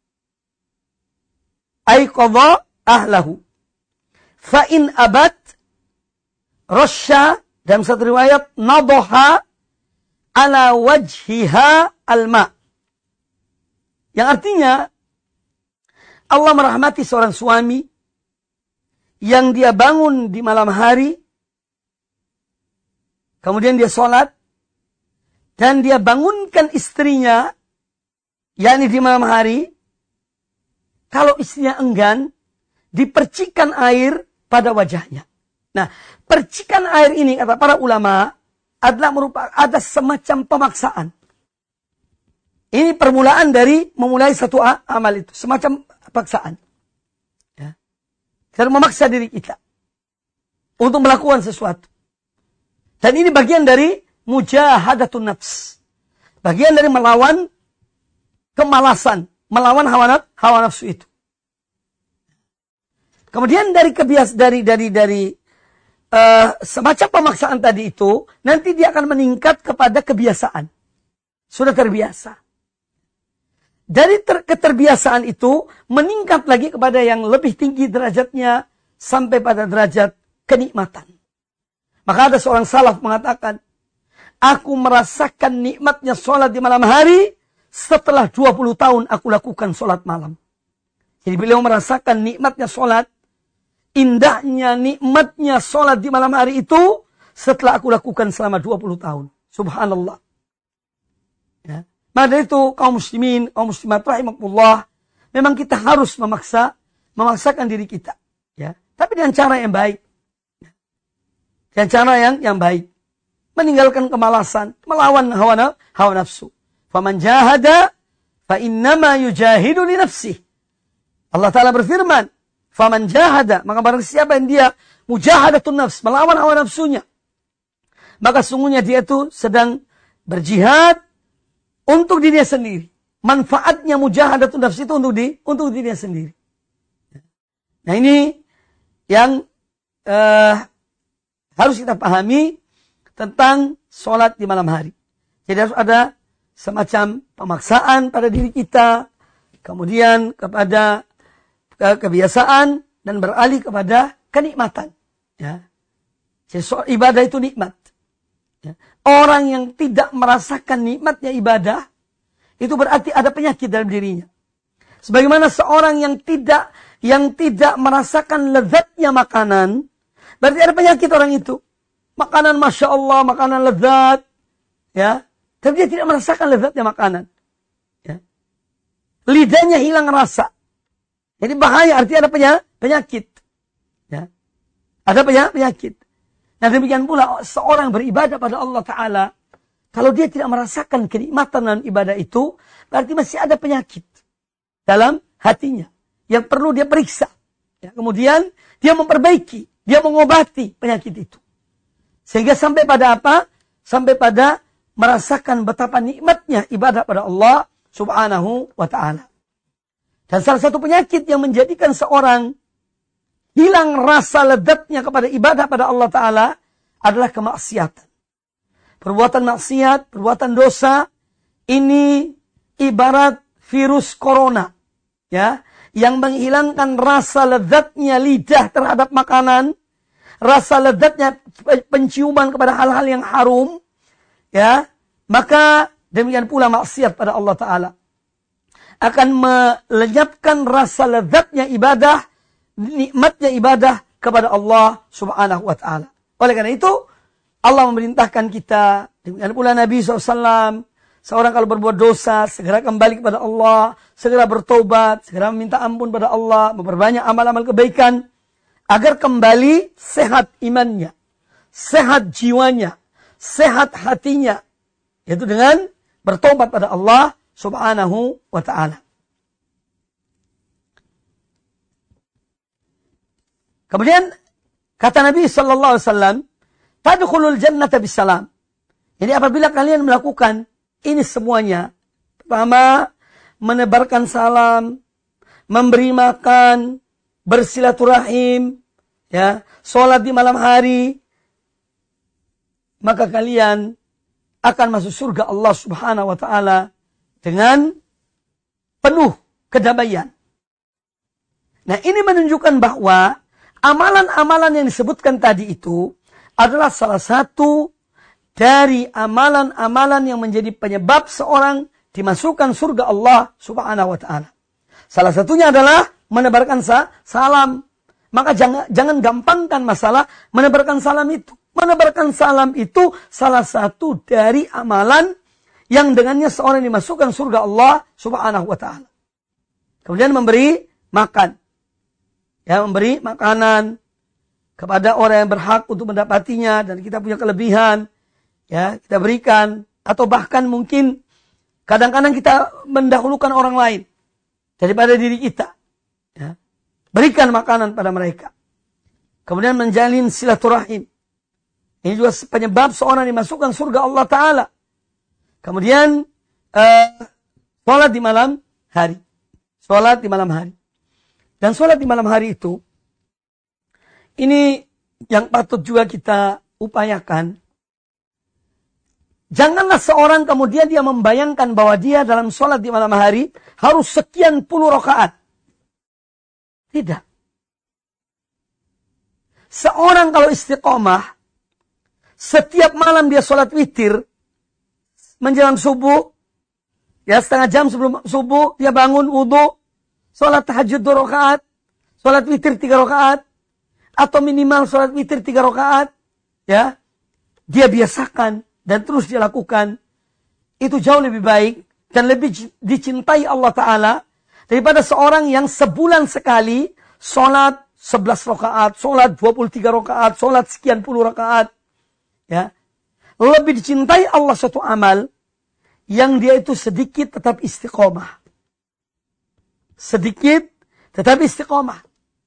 ayqadha ahlahu fa in abat rasya, dalam satu riwayat nadaha ala wajhiha alma, yang artinya Allah merahmati seorang suami yang dia bangun di malam hari, kemudian dia sholat, dan dia bangunkan istrinya, yakni di malam hari. Kalau istrinya enggan, dipercikan air pada wajahnya. Nah, percikan air ini, kata para ulama, adalah merupakan ada semacam pemaksaan. Ini permulaan dari memulai satu amal itu, semacam paksaan. Ya. Kita memaksa diri kita untuk melakukan sesuatu. Dan ini bagian dari mujahadatun nafs. Bagian dari melawan kemalasan. Melawan hawa, hawa nafsu itu. Kemudian dari kebias dari dari dari uh, semacam pemaksaan tadi itu, nanti dia akan meningkat kepada kebiasaan. Sudah terbiasa. Dari ter, keterbiasaan itu meningkat lagi kepada yang lebih tinggi derajatnya sampai pada derajat kenikmatan. Maka ada seorang salaf mengatakan, aku merasakan nikmatnya sholat di malam hari setelah dua puluh tahun aku lakukan sholat malam. Jadi beliau merasakan nikmatnya sholat, indahnya nikmatnya sholat di malam hari itu setelah aku lakukan selama dua puluh tahun. Subhanallah. Ya. Maka dari itu kaum muslimin, kaum muslimat rahimakumullah, memang kita harus memaksa, memaksakan diri kita. Ya. Tapi dengan cara yang baik. Dengan cara yang yang baik. Meninggalkan kemalasan, melawan hawa, hawa nafsu. Faman jahada fa innama yujahidu li nafsih. Allah Ta'ala berfirman, faman jahada, maka barang siapa yang dia mujahadatun nafs, melawan hawa nafsunya, maka sungguhnya dia itu sedang berjihad untuk dirinya sendiri. Manfaatnya mujahadatun nafs itu untuk di untuk dirinya sendiri. Nah ini yang uh, harus kita pahami tentang sholat di malam hari. Jadi harus ada semacam pemaksaan pada diri kita, kemudian kepada ke kebiasaan, dan beralih kepada kenikmatan. Ya. Jadi soal ibadah itu nikmat. Ya. Orang yang tidak merasakan nikmatnya ibadah, itu berarti ada penyakit dalam dirinya. Sebagaimana seorang yang tidak yang tidak merasakan lezatnya makanan, berarti ada penyakit orang itu. Makanan Masya Allah, makanan lezat. Ya. Tapi dia tidak merasakan lezatnya makanan. Ya. Lidahnya hilang rasa. Jadi bahaya, artinya ada penyakit. Ya. Ada penyakit. Nah demikian pula seorang beribadah pada Allah Ta'ala, kalau dia tidak merasakan kenikmatan dalam ibadah itu, berarti masih ada penyakit dalam hatinya yang perlu dia periksa. Ya. Kemudian dia memperbaiki, dia mengobati penyakit itu. Sehingga sampai pada apa? Sampai pada merasakan betapa nikmatnya ibadah pada Allah Subhanahu wa ta'ala. Dan salah satu penyakit yang menjadikan seorang hilang rasa ledatnya kepada ibadah pada Allah Ta'ala adalah kemaksiatan. Perbuatan maksiat, perbuatan dosa, ini ibarat virus corona, ya, yang menghilangkan rasa ledatnya lidah terhadap makanan, rasa ledatnya penciuman kepada hal-hal yang harum, ya, maka demikian pula maksiat pada Allah Ta'ala akan melenyapkan rasa lezatnya ibadah, nikmatnya ibadah kepada Allah Subhanahu wa ta'ala. Oleh karena itu, Allah memerintahkan kita, demikian pula Nabi shallallahu alaihi wasallam, seorang kalau berbuat dosa, segera kembali kepada Allah, segera bertobat, segera meminta ampun pada Allah, memperbanyak amal-amal kebaikan, agar kembali sehat imannya, sehat jiwanya, sehat hatinya, yaitu dengan bertobat pada Allah Subhanahu wa ta'ala. Kemudian kata Nabi sallallahu alaihi wasallam, tadkhulul jannata bisalam. Jadi apabila kalian melakukan ini semuanya, pertama menebarkan salam, memberi makan, bersilaturahim, ya, sholat di malam hari, maka kalian akan masuk surga Allah Subhanahu wa ta'ala dengan penuh kedamaian. Nah, ini menunjukkan bahwa amalan-amalan yang disebutkan tadi itu adalah salah satu dari amalan-amalan yang menjadi penyebab seorang dimasukkan surga Allah Subhanahu wa ta'ala. Salah satunya adalah menebarkan salam. Maka jangan, jangan gampangkan masalah menebarkan salam itu. Menebarkan salam itu salah satu dari amalan yang dengannya seorang dimasukkan surga Allah Subhanahu wa ta'ala. Kemudian memberi makan. Ya, memberi makanan kepada orang yang berhak untuk mendapatinya, dan kita punya kelebihan, ya, kita berikan. Atau bahkan mungkin kadang-kadang kita mendahulukan orang lain daripada diri kita. Ya. Berikan makanan pada mereka. Kemudian menjalin silaturahim. Ini juga penyebab seorang dimasukkan surga Allah Ta'ala. Kemudian uh, sholat di malam hari. Sholat di malam hari. Dan sholat di malam hari itu, ini yang patut juga kita upayakan. Janganlah seorang kemudian dia membayangkan bahwa dia dalam sholat di malam hari harus sekian puluh rakaat. Tidak. Seorang kalau istiqomah, setiap malam dia sholat witir, menjelang subuh, ya setengah jam sebelum subuh, dia bangun wudu, sholat tahajud dua rakaat, sholat witir tiga rakaat, atau minimal sholat witir tiga rakaat, ya, dia biasakan dan terus dia lakukan, itu jauh lebih baik dan lebih dicintai Allah Ta'ala daripada seorang yang sebulan sekali sholat sebelas rakaat, sholat dua puluh tiga rakaat, sholat sekian puluh rakaat, ya. Lebih dicintai Allah suatu amal yang dia itu sedikit tetap istiqomah. Sedikit tetapi istiqomah.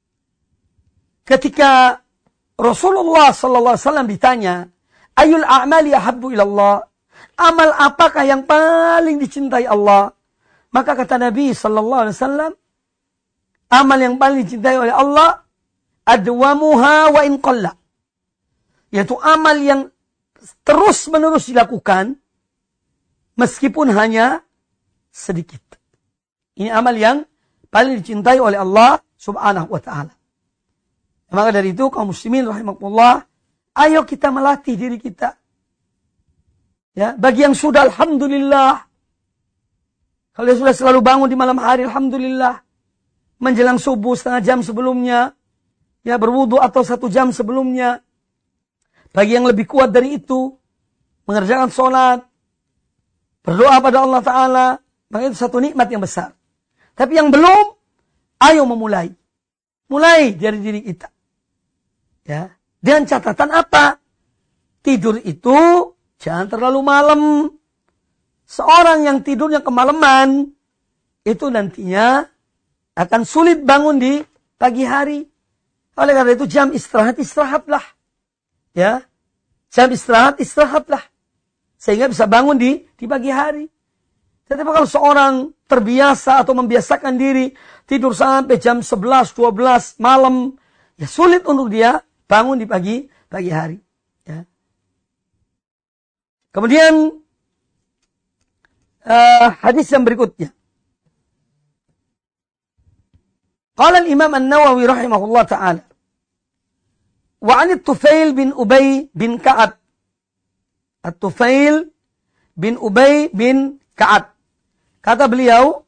Ketika Rasulullah sallallahu alaihi wasallam ditanya, "Ayul a'mali ahabbu ila Allah?" Amal apakah yang paling dicintai Allah? Maka kata Nabi sallallahu alaihi wasallam, amal yang paling dicintai oleh Allah, adwamuha wa in qalla. Yaitu amal yang terus-menerus dilakukan meskipun hanya sedikit. Ini amal yang paling dicintai oleh Allah Subhanahu wa ta'ala. Maka dari itu kaum muslimin rahimakumullah, ayo kita melatih diri kita. Ya, bagi yang sudah alhamdulillah. Kalau dia sudah selalu bangun di malam hari alhamdulillah. Menjelang subuh setengah jam sebelumnya, ya, berwudu atau satu jam sebelumnya. Bagi yang lebih kuat dari itu, mengerjakan sholat, berdoa pada Allah Ta'ala, maka itu satu nikmat yang besar. Tapi yang belum, ayo memulai. Mulai dari diri kita. Ya. Dengan catatan apa? Tidur itu jangan terlalu malam. Seorang yang tidurnya kemalaman, itu nantinya akan sulit bangun di pagi hari. Oleh karena itu jam istirahat, istirahatlah. Ya, jam istirahat, istirahatlah. Sehingga bisa bangun di, di pagi hari. Tetapi kalau seorang terbiasa atau membiasakan diri tidur sampai jam sebelas, dua belas malam, ya sulit untuk dia bangun di pagi pagi hari. Ya. Kemudian uh, hadis yang berikutnya. Qala al-Imam An-Nawawi rahimahullah ta'ala. Wa 'an At-Tufail bin Ubay bin Ka'ab. At-Tufail bin Ubay bin Ka'ab. Kata beliau,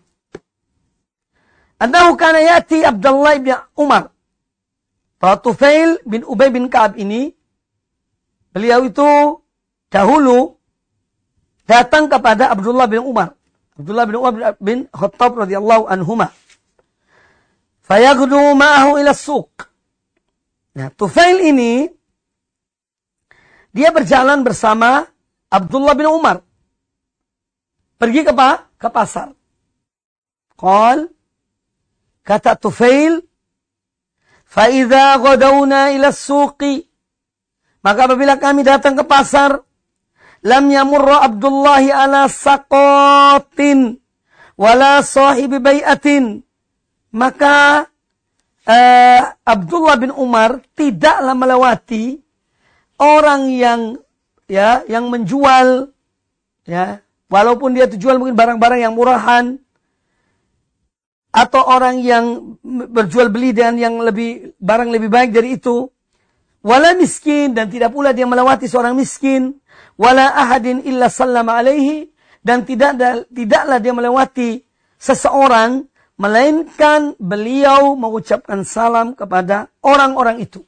annahu kana yati Abdullah bin Umar. At-Tufail bin Ubay bin Ka'ab ini, beliau itu dahulu datang kepada Abdullah bin Umar. Abdullah bin Umar bin Khattab radhiyallahu anhuma. Fayaghdu ma'ahu ila suq. Nah, Tufail ini dia berjalan bersama Abdullah bin Umar. Pergi ke apa? Ke pasar. Qal, kata Tufail, fa idza ghadawna ila suqi, maka apabila kami datang ke pasar, lam yamurra Abdullah ala saqatin wala sahibi bai'atin, maka uh, Abdullah bin Umar tidaklah melewati orang yang ya yang menjual, ya walaupun dia jual mungkin barang-barang yang murahan, atau orang yang berjual beli dengan yang lebih barang lebih baik dari itu, wala miskin, dan tidak pula dia melewati seorang miskin, wala ahadin illa sallama alaihi, dan tidak tidaklah dia melewati seseorang melainkan beliau mengucapkan salam kepada orang-orang itu.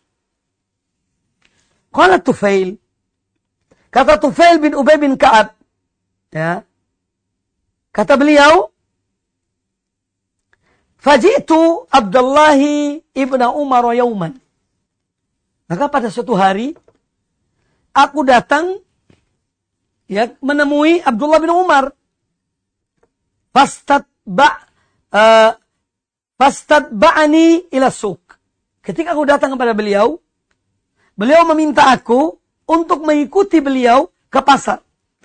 Qala Tufail, kata Tufail bin Ubay bin Ka'ab, ya, kata beliau, faji'tu Abdullah ibn Umar yauman. Maka pada suatu hari aku datang ya menemui Abdullah bin Umar. Fastadba uh, fastadba'ani ila suq. Ketika aku datang kepada beliau, beliau meminta aku untuk mengikuti beliau ke pasar.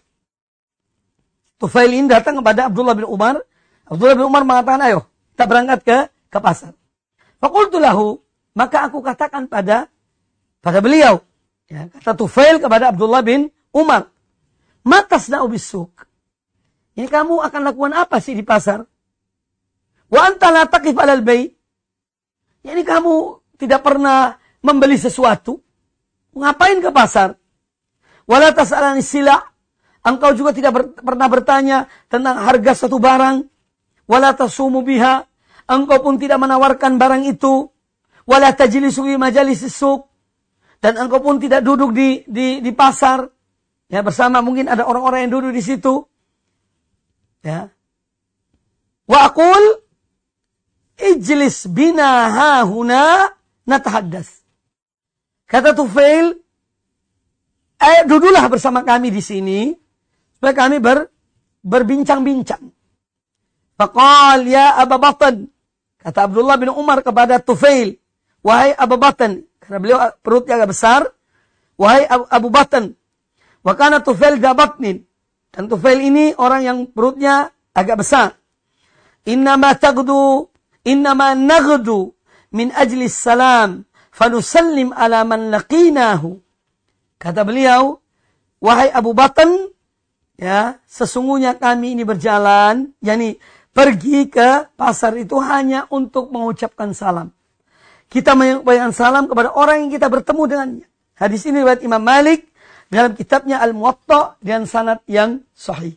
Tufail ini datang kepada Abdullah bin Umar. Abdullah bin Umar mengatakan, ayo kita berangkat ke ke pasar. Faqultu lahu, maka aku katakan pada pada beliau, ya, kata Tufail kepada Abdullah bin Umar, ma tasna'u bis-suq? Ini kamu akan lakukan apa sih di pasar? Wa anta la taqif 'alal bai'? Ini kamu tidak pernah membeli sesuatu. Ngapain ke pasar? Wala tas'alani sila'? Engkau juga tidak ber, pernah bertanya tentang harga satu barang. Wala tasumu biha, engkau pun tidak menawarkan barang itu. Wala tajlisu fi majalis suq, dan engkau pun tidak duduk di di di pasar ya bersama mungkin ada orang-orang yang duduk di situ. Ya. Wa aqul ijlis bina hahuna natahaddas. Kata Tufail, ayo duduklah bersama kami di sini supaya kami ber, berbincang-bincang. Faqal ya Aba Batan, kata Abdullah bin Umar kepada Tufail, wahai Abu Batan, karena beliau perutnya agak besar, wahai Abu Batan, wa kana Tufail dabatnin, dan Tufail ini orang yang perutnya agak besar. Innama tagdu, innama naghdu min ajli salam, fanusallim ala man laqinahu. Kata beliau, wahai Abu Batan, ya, sesungguhnya kami ini berjalan, yakni pergi ke pasar itu hanya untuk mengucapkan salam. Kita menyampaikan salam kepada orang yang kita bertemu dengannya. Hadis ini riwayat Imam Malik dalam kitabnya Al-Muwatta dengan sanad yang sahih.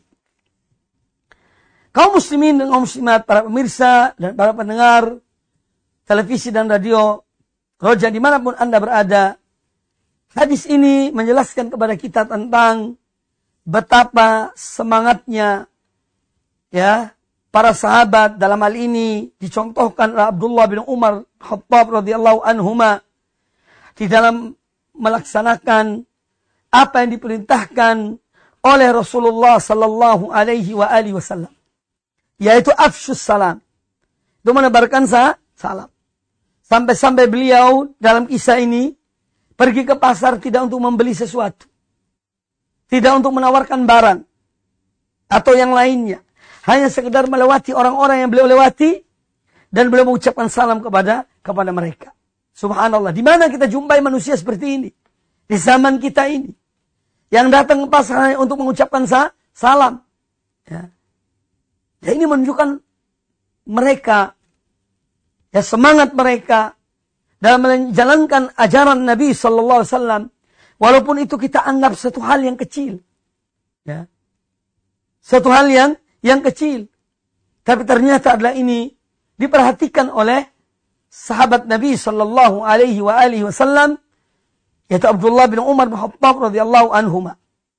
Kaum muslimin dan kaum muslimat, para pemirsa dan para pendengar televisi dan radio Roja dimanapun Anda berada, hadis ini menjelaskan kepada kita tentang betapa semangatnya ya para sahabat, dalam hal ini dicontohkan oleh Abdullah bin Umar Khattab radhiyallahu anhuma di dalam melaksanakan apa yang diperintahkan oleh Rasulullah sallallahu alaihi wa alihi wasallam, yaitu afsyus salam, itu menebarkan salam. Sampai-sampai beliau dalam kisah ini pergi ke pasar tidak untuk membeli sesuatu, Tidak untuk menawarkan barang atau yang lainnya. Hanya sekedar melewati orang-orang yang beliau lewati dan beliau mengucapkan salam kepada kepada mereka. Subhanallah, di mana kita jumpai manusia seperti ini? Di zaman kita ini. Yang datang ke pasar hanya untuk mengucapkan sa salam. Ya. Ya, ini menunjukkan mereka, ya, semangat mereka dalam menjalankan ajaran Nabi Sallallahu Alaihi Wasallam, walaupun itu kita anggap satu hal yang kecil, ya, satu hal yang yang kecil, tapi ternyata adalah ini diperhatikan oleh sahabat Nabi Sallallahu Alaihi Wasallam, yaitu Abdullah bin Umar bin Khattab radhiyallahu anhuma.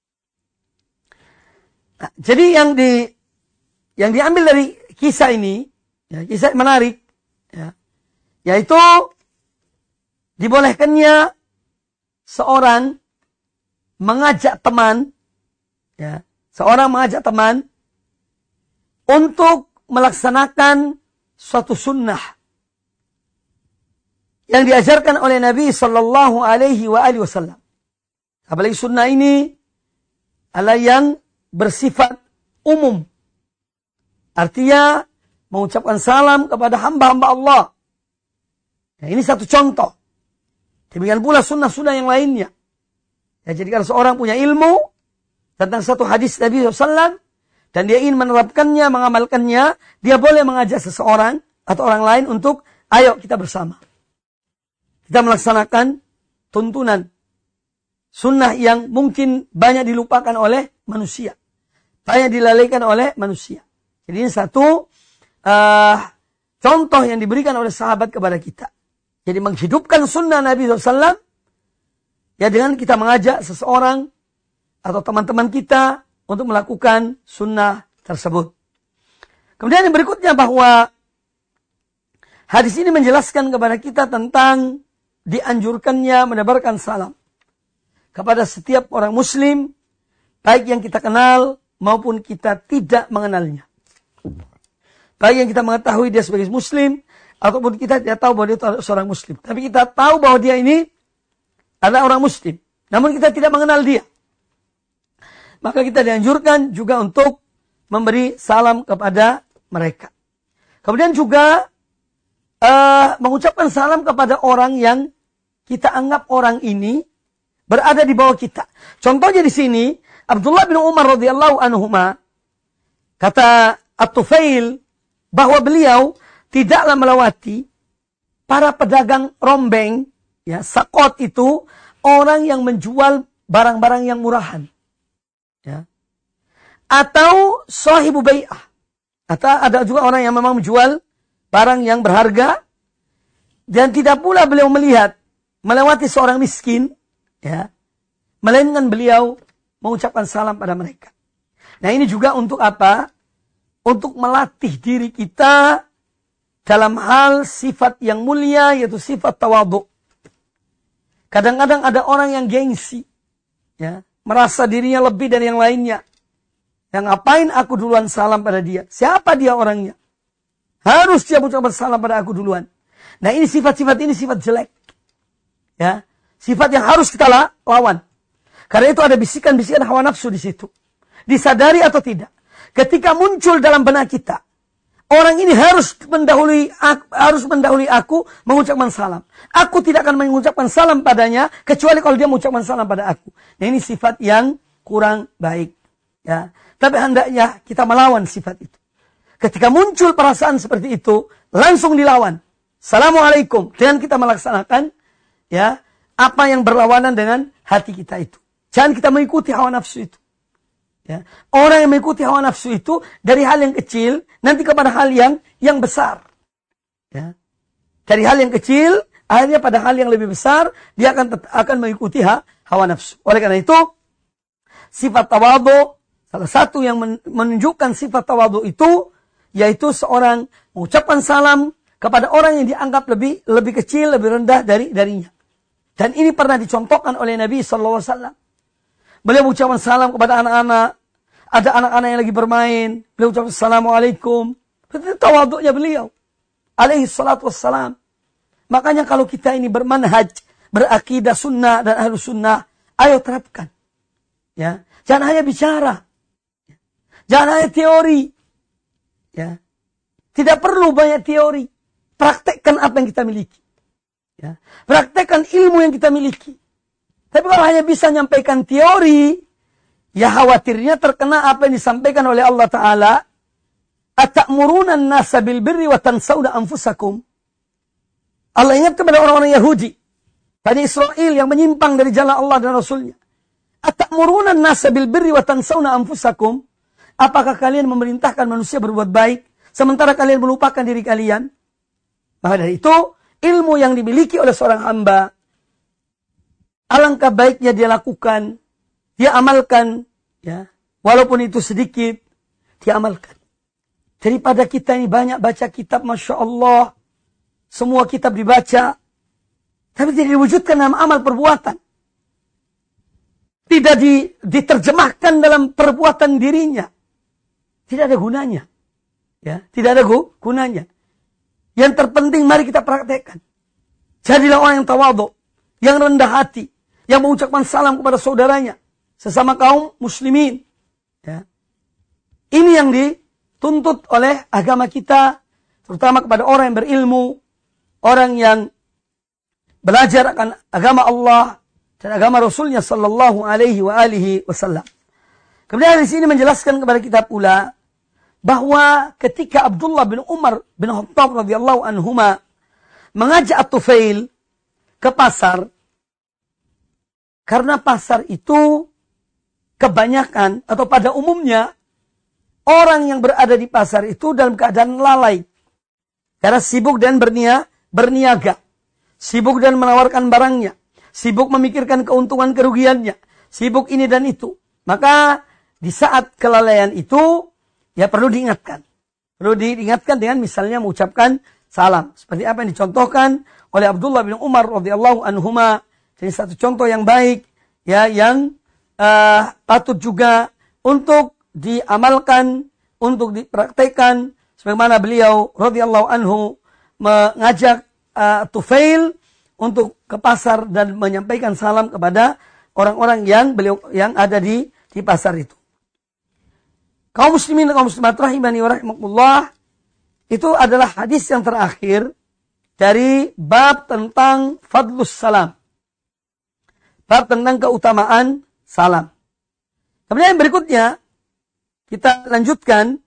Nah, jadi yang di yang diambil dari kisah ini, ya, kisah menarik, ya, yaitu dibolehkannya seorang mengajak teman, ya, seorang mengajak teman untuk melaksanakan suatu sunnah yang diajarkan oleh Nabi Sallallahu Alaihi Wasallam. Apalagi sunnah ini adalah yang bersifat umum. Artinya mengucapkan salam kepada hamba-hamba Allah. Nah, ini satu contoh. Demikian pula sunnah-sunnah yang lainnya. Ya, jadi kalau seorang punya ilmu tentang satu hadis Nabi shallallahu alaihi wasallam dan dia ingin menerapkannya, mengamalkannya, dia boleh mengajak seseorang atau orang lain untuk, ayo kita bersama. Kita melaksanakan tuntunan sunnah yang mungkin banyak dilupakan oleh manusia. Banyak dilalaikan oleh manusia. Jadi ini satu uh, contoh yang diberikan oleh sahabat kepada kita. Jadi menghidupkan sunnah Nabi shallallahu alaihi wasallam, ya, dengan kita mengajak seseorang atau teman-teman kita untuk melakukan sunnah tersebut. Kemudian yang berikutnya bahwa hadis ini menjelaskan kepada kita tentang dianjurkannya menebarkan salam kepada setiap orang muslim, baik yang kita kenal maupun kita tidak mengenalnya. Baik yang kita mengetahui dia sebagai muslim, ataupun kita tidak tahu bahwa dia seorang muslim. Tapi kita tahu bahwa dia ini adalah orang muslim, namun kita tidak mengenal dia. Maka kita dianjurkan juga untuk memberi salam kepada mereka. Kemudian juga uh, mengucapkan salam kepada orang yang kita anggap orang ini berada di bawah kita. Contohnya di sini Abdullah bin Umar radhiyallahu anhuma, kata At-Tufail bahwa beliau tidaklah melewati para pedagang rombeng, ya, sakot itu orang yang menjual barang-barang yang murahan, ya, atau sahibu bai'ah, atau ada juga orang yang memang menjual barang yang berharga, dan tidak pula beliau melihat melewati seorang miskin, ya, melainkan beliau mengucapkan salam pada mereka. Nah, ini juga untuk apa? Untuk melatih diri kita dalam hal sifat yang mulia, yaitu sifat tawadhu. Kadang-kadang ada orang yang gengsi, ya, merasa dirinya lebih dari yang lainnya. Yang ngapain aku duluan salam pada dia? Siapa dia orangnya? Harus dia mengucapkan salam pada aku duluan. Nah, ini sifat-sifat ini sifat jelek, ya, sifat yang harus kita lawan. Karena itu ada bisikan-bisikan hawa nafsu di situ. Disadari atau tidak, ketika muncul dalam benak kita, orang ini harus mendahului aku, harus mendahului aku mengucapkan salam. Aku tidak akan mengucapkan salam padanya kecuali kalau dia mengucapkan salam pada aku. Nah, ini sifat yang kurang baik, ya. Tapi hendaknya kita melawan sifat itu. Ketika muncul perasaan seperti itu, langsung dilawan. Assalamualaikum. Dengan kita melaksanakan, ya, apa yang berlawanan dengan hati kita itu. Jangan kita mengikuti hawa nafsu itu. Ya. Orang yang mengikuti hawa nafsu itu dari hal yang kecil nanti kepada hal yang yang besar. Ya. Dari hal yang kecil akhirnya pada hal yang lebih besar dia akan akan mengikuti ha, hawa nafsu. Oleh karena itu sifat tawadhu, salah satu yang menunjukkan sifat tawadhu itu yaitu seorang mengucapkan salam kepada orang yang dianggap lebih lebih kecil, lebih rendah dari darinya. Dan ini pernah dicontohkan oleh Nabi sallallahu alaihi wasallam. Beliau mengucapkan salam kepada anak-anak. Ada anak-anak yang lagi bermain. Beliau ucapkan assalamualaikum. Itu tawaduknya beliau. Alaihi salatu wassalam. Makanya kalau kita ini bermanhaj, berakidah sunnah dan ahlu sunnah, ayo terapkan. Ya. Jangan hanya bicara. Jangan hanya teori. Ya. Tidak perlu banyak teori. Praktekkan apa yang kita miliki. Ya. Praktekkan ilmu yang kita miliki. Tapi kalau hanya bisa menyampaikan teori, ya khawatirnya terkena apa yang disampaikan oleh Allah Ta'ala. Atamuruna an-nasa bil birri wa tansawna anfusakum. Allah ingat kepada orang-orang Yahudi. Bani Israel yang menyimpang dari jalan Allah dan Rasulnya. Atamuruna an-nasa bil birri wa tansawna anfusakum. Apakah kalian memerintahkan manusia berbuat baik sementara kalian melupakan diri kalian? Maka dari itu, ilmu yang dimiliki oleh seorang hamba, alangkah baiknya dia lakukan, dia amalkan, ya, walaupun itu sedikit, dia amalkan. Daripada kita ini banyak baca kitab, Masya Allah, semua kitab dibaca, tapi tidak diwujudkan dalam amal perbuatan. Tidak di, diterjemahkan dalam perbuatan dirinya. Tidak ada gunanya. Ya, tidak ada gunanya. Yang terpenting mari kita praktekkan. Jadilah orang yang tawadhu, yang rendah hati, yang mengucapkan salam kepada saudaranya, sesama kaum muslimin. Ya. Ini yang dituntut oleh agama kita, terutama kepada orang yang berilmu, orang yang belajar akan agama Allah dan agama Rasulnya sallallahu alaihi wa alihi wasallam. Kemudian di sini menjelaskan kepada kita pula bahwa ketika Abdullah bin Umar bin Khattab radhiyallahu anhuma mengajak At-Tufail ke pasar, karena pasar itu kebanyakan atau pada umumnya orang yang berada di pasar itu dalam keadaan lalai karena sibuk dan bernia, berniaga, sibuk dan menawarkan barangnya, sibuk memikirkan keuntungan kerugiannya, sibuk ini dan itu. Maka di saat kelalaian itu ya perlu diingatkan. Perlu diingatkan dengan misalnya mengucapkan salam. Seperti apa yang dicontohkan oleh Abdullah bin Umar radhiyallahu anhuma. Jadi satu contoh yang baik, ya, yang uh, patut juga untuk diamalkan, untuk dipraktekkan. Sebagaimana beliau radhiyallahu anhu mengajak uh, Tufail untuk ke pasar dan menyampaikan salam kepada orang-orang yang beliau yang ada di di pasar itu. Kaum muslimin dan kaum muslimat rahimani wa rahimakumullah, itu adalah hadis yang terakhir dari bab tentang fadlus salam. Bab tentang keutamaan salam. Kemudian yang berikutnya, kita lanjutkan.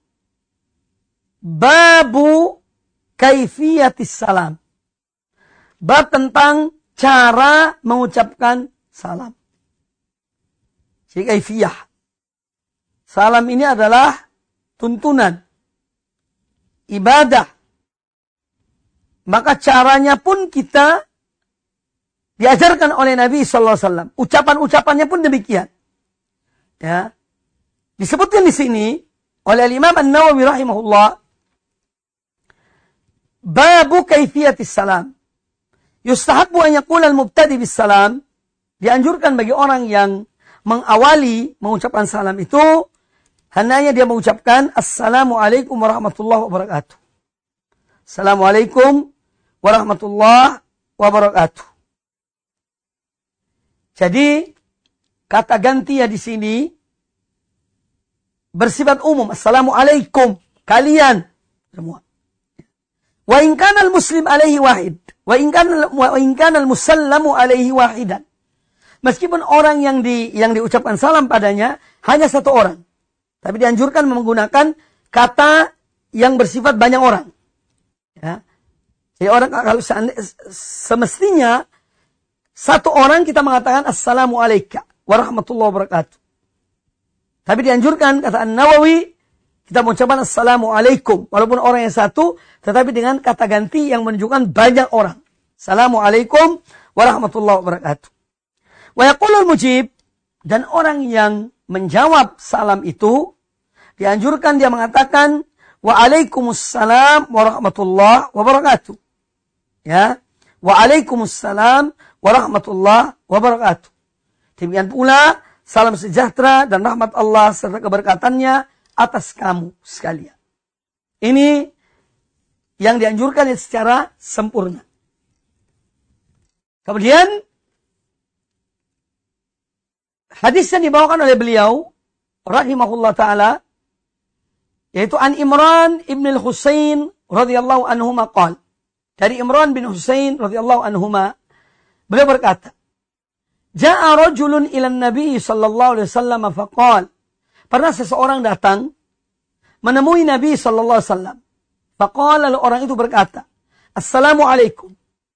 Babu kaifiyatis salam. Bab tentang cara mengucapkan salam. Jadi kaifiyah. Salam ini adalah tuntunan, ibadah. Maka caranya pun kita diajarkan oleh Nabi Sallallahu Alaihi Wasallam. Ucapan-ucapannya pun demikian. Ya, disebutkan di sini oleh Imam An-Nawawi rahimahullah, babu kaifiyatis salam. Yustahabbu an yaqula al-mubtadi bis salam. Dianjurkan bagi orang yang mengawali mengucapkan salam itu, hendaknya dia mengucapkan Assalamualaikum warahmatullahi wabarakatuh. Assalamualaikum warahmatullahi wabarakatuh. Jadi kata ganti ya di sini bersifat umum. Assalamualaikum, kalian semua. Wa in kana al-muslim alaihi wahid, wa in kana wa in kana al-musallamu alaihi wahidan. Meskipun orang yang di yang diucapkan salam padanya hanya satu orang, tapi dianjurkan menggunakan kata yang bersifat banyak orang. Ya. Jadi orang kalau semestinya satu orang kita mengatakan Assalamualaikum warahmatullahi wabarakatuh. Tapi dianjurkan, kata An-Nawawi, kita mengucapkan Assalamualaikum. Walaupun orang yang satu, tetapi dengan kata ganti yang menunjukkan banyak orang. Assalamualaikum warahmatullahi wabarakatuh. Wa yaqulul mujib, dan orang yang menjawab salam itu, dianjurkan dia mengatakan Waalaikumsalam warahmatullahi wabarakatuh. Ya, Waalaikumsalam warahmatullahi wabarakatuh. Demikian pula salam sejahtera dan rahmat Allah serta keberkatannya atas kamu sekalian. Ini yang dianjurkan secara sempurna. Kemudian hadis yang dibawakan oleh beliau rahimahullah taala yaitu an Imran ibn al-Husain radhiyallahu anhuma qala. Dari Imran bin Husain radhiyallahu anhuma beliau berkata, Ja'a rajulun ila Nabi sallallahu alaihi wasallam faqala. Pernah seseorang datang menemui Nabi sallallahu alaihi wasallam. Faqala, lalu orang itu berkata, Assalamualaikum.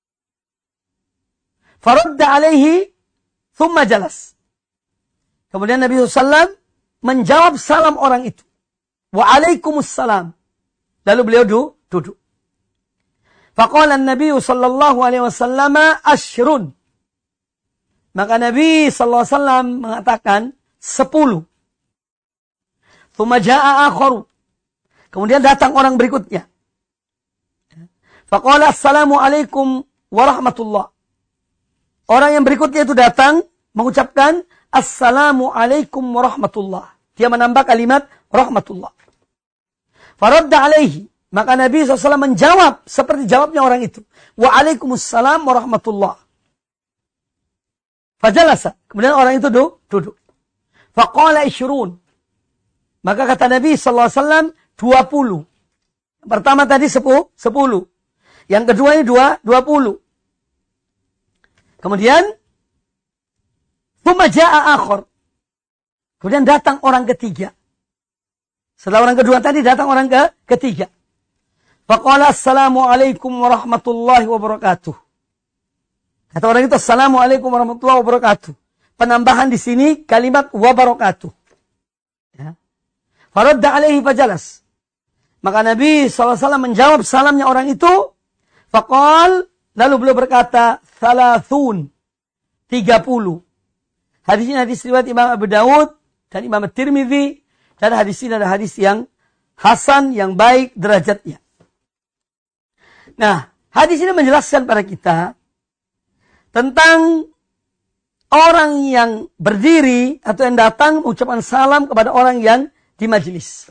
Faradda alaihi thumma jalas. Kemudian Nabi sallallahu alaihi wasallam menjawab salam orang itu. Waalaikumsalam. Lalu beliau duduk. Faqala Nabi sallallahu alaihi wasallam ashrun. Maka Nabi sallallahu alaihi wasallam mengatakan sepuluh. Tsumma jaa'a akharu. Kemudian datang orang berikutnya. Faqala assalamu alaikum warahmatullah. Orang yang berikutnya itu datang mengucapkan assalamu alaikum warahmatullah. Dia menambah kalimat rahmatullah. Faradda alaihi. Maka Nabi sallallahu alaihi wasallam menjawab seperti jawabnya orang itu. Waalaikumsalam warahmatullah. Fajalasa. Kemudian orang itu duduk. Faqala ishrun. Maka kata Nabi sallallahu alaihi wasallam dua puluh. Yang pertama tadi sepuluh. Yang kedua ini dua puluh. Kemudian thumma jaa'a akhar. Kemudian datang orang ketiga. Setelah orang kedua tadi datang orang ke ketiga. Faqala assalamualaikum warahmatullahi wabarakatuh. Kata orang itu assalamualaikum warahmatullahi wabarakatuh. Penambahan di sini kalimat wabarakatuh. Ya. Faradda alaihi fajalas. Maka Nabi sallallahu alaihi wasallam menjawab salamnya orang itu. Faqal, lalu beliau berkata, thalathun, tiga puluh. Hadis ini hadis riwayat Imam Abu Dawud dan Imam Tirmidzi. Dan hadis ini adalah hadis yang hasan, yang baik derajatnya. Nah, hadis ini menjelaskan pada kita tentang orang yang berdiri atau yang datang mengucapkan salam kepada orang yang di majelis.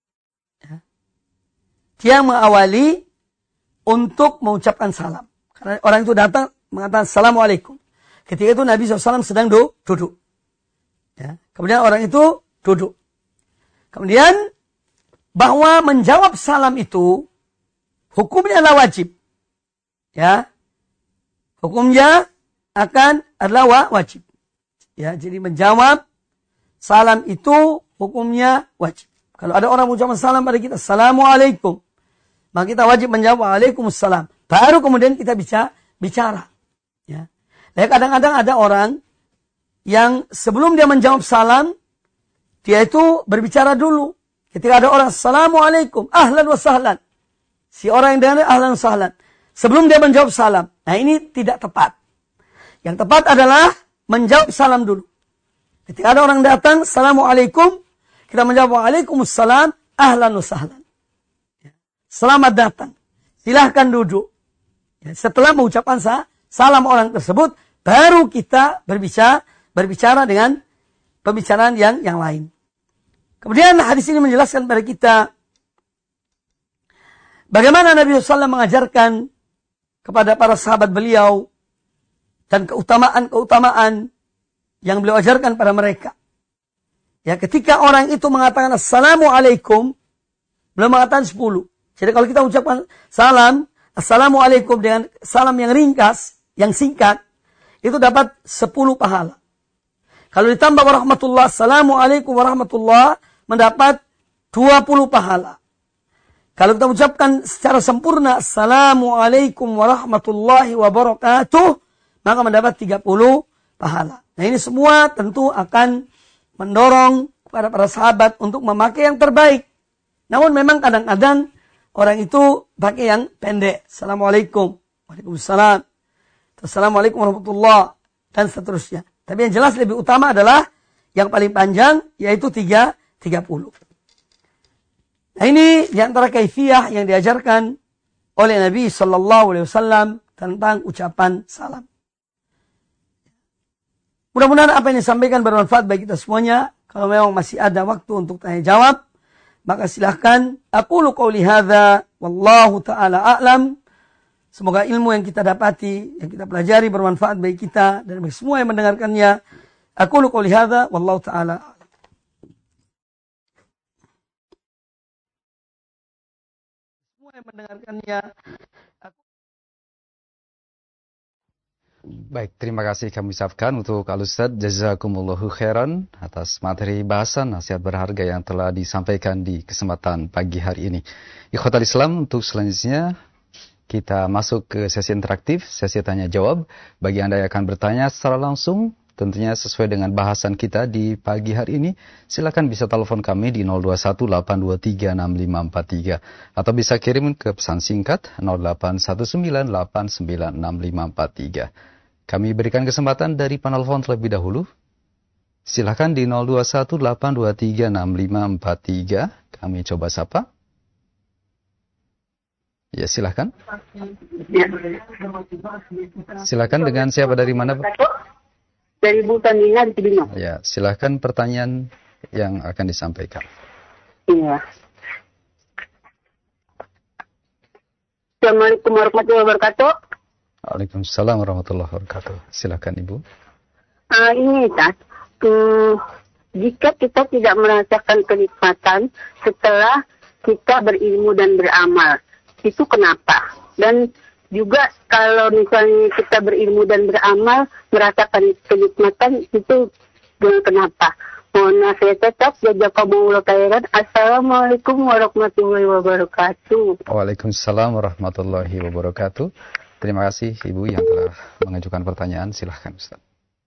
Dia mengawali untuk mengucapkan salam. Karena orang itu datang mengatakan assalamualaikum. Ketika itu Nabi shallallahu alaihi wasallam sedang duduk. Ya. Kemudian orang itu duduk. Kemudian bahwa menjawab salam itu hukumnya adalah wajib. Ya. Hukumnya akan adalah wajib. Ya, jadi menjawab salam itu hukumnya wajib. Kalau ada orang mengucapkan salam pada kita, assalamualaikum, maka kita wajib menjawab waalaikumsalam. Baru kemudian kita bisa bicara. Ya. Nah, kadang-kadang ada orang yang sebelum dia menjawab salam, dia itu berbicara dulu. Ketika ada orang assalamualaikum, ahlan wa sahlan. Si orang yang dengar ahlan wa sahlan. Sebelum dia menjawab salam. Nah, ini tidak tepat. Yang tepat adalah menjawab salam dulu. Ketika ada orang datang, assalamualaikum, kita menjawab waalaikumsalam, ahlan wa sahlan. Selamat datang. Silahkan duduk. Setelah mengucapkan salam orang tersebut, baru kita berbicara, berbicara dengan pembicaraan yang yang lain. Kemudian hadis ini menjelaskan kepada kita bagaimana Nabi shallallahu alaihi wasallam mengajarkan kepada para sahabat beliau dan keutamaan-keutamaan yang beliau ajarkan pada mereka. Ya, ketika orang itu mengatakan assalamualaikum, beliau mengatakan sepuluh. Jadi kalau kita ucapkan salam, assalamualaikum dengan salam yang ringkas, yang singkat, itu dapat sepuluh pahala. Kalau ditambah warahmatullah, assalamualaikum warahmatullah, mendapat dua puluh pahala. Kalau kita ucapkan secara sempurna, assalamualaikum warahmatullahi wabarakatuh, maka mendapat tiga puluh pahala. Nah, ini semua tentu akan mendorong kepada para sahabat untuk memakai yang terbaik. Namun memang kadang-kadang orang itu pakai yang pendek. Assalamualaikum, waalaikumsalam, assalamualaikum warahmatullah, dan seterusnya. Tapi yang jelas lebih utama adalah yang paling panjang, yaitu tiga puluh. Nah, ini diantara kaifiyah yang diajarkan oleh Nabi Sallallahu Alaihi Wasallam tentang ucapan salam. Mudah-mudahan apa yang disampaikan bermanfaat bagi kita semuanya. Kalau memang masih ada waktu untuk tanya jawab, maka silahkan. Aqulu qawli hadza wallahu ta'ala a'lam. Semoga ilmu yang kita dapati, yang kita pelajari bermanfaat bagi kita dan bagi semua yang mendengarkannya. Aqulu qouli hadza wallahu taala a'lam. Semua yang mendengarkannya. Baik, terima kasih kami ucapkan untuk Al-Ustaz Jazakumullahu khairan atas materi bahasan nasihat berharga yang telah disampaikan di kesempatan pagi hari ini. Ikhwatal Islam, untuk selanjutnya kita masuk ke sesi interaktif, sesi tanya jawab. Bagi Anda yang akan bertanya secara langsung, tentunya sesuai dengan bahasan kita di pagi hari ini, silakan bisa telepon kami di nol dua satu delapan dua tiga enam lima empat tiga atau bisa kirim ke pesan singkat nol delapan satu sembilan delapan sembilan enam lima empat tiga. Kami berikan kesempatan dari penelpon terlebih dahulu. Silakan di nol dua satu delapan dua tiga enam lima empat tiga. Kami coba sapa. Ya, silakan. Silakan, dengan siapa dari mana, Pak? Dari Bu Tanina di Cibinong. Ya, silakan pertanyaan yang akan disampaikan. Iya. Assalamualaikum warahmatullahi wabarakatuh. Waalaikumsalam warahmatullahi wabarakatuh. Silakan, Ibu. Uh, ini, Ustaz. Hmm, jika kita tidak merasakan kenikmatan setelah kita berilmu dan beramal, itu kenapa? Dan juga kalau misalnya kita berilmu dan beramal, merasakan kenikmatan, itu kenapa? Mohon nasihat tetap, jazakumullahu khairan. Assalamualaikum warahmatullahi wabarakatuh. Waalaikumsalam warahmatullahi wabarakatuh. Terima kasih Ibu yang telah mengajukan pertanyaan. Silahkan, Ustaz.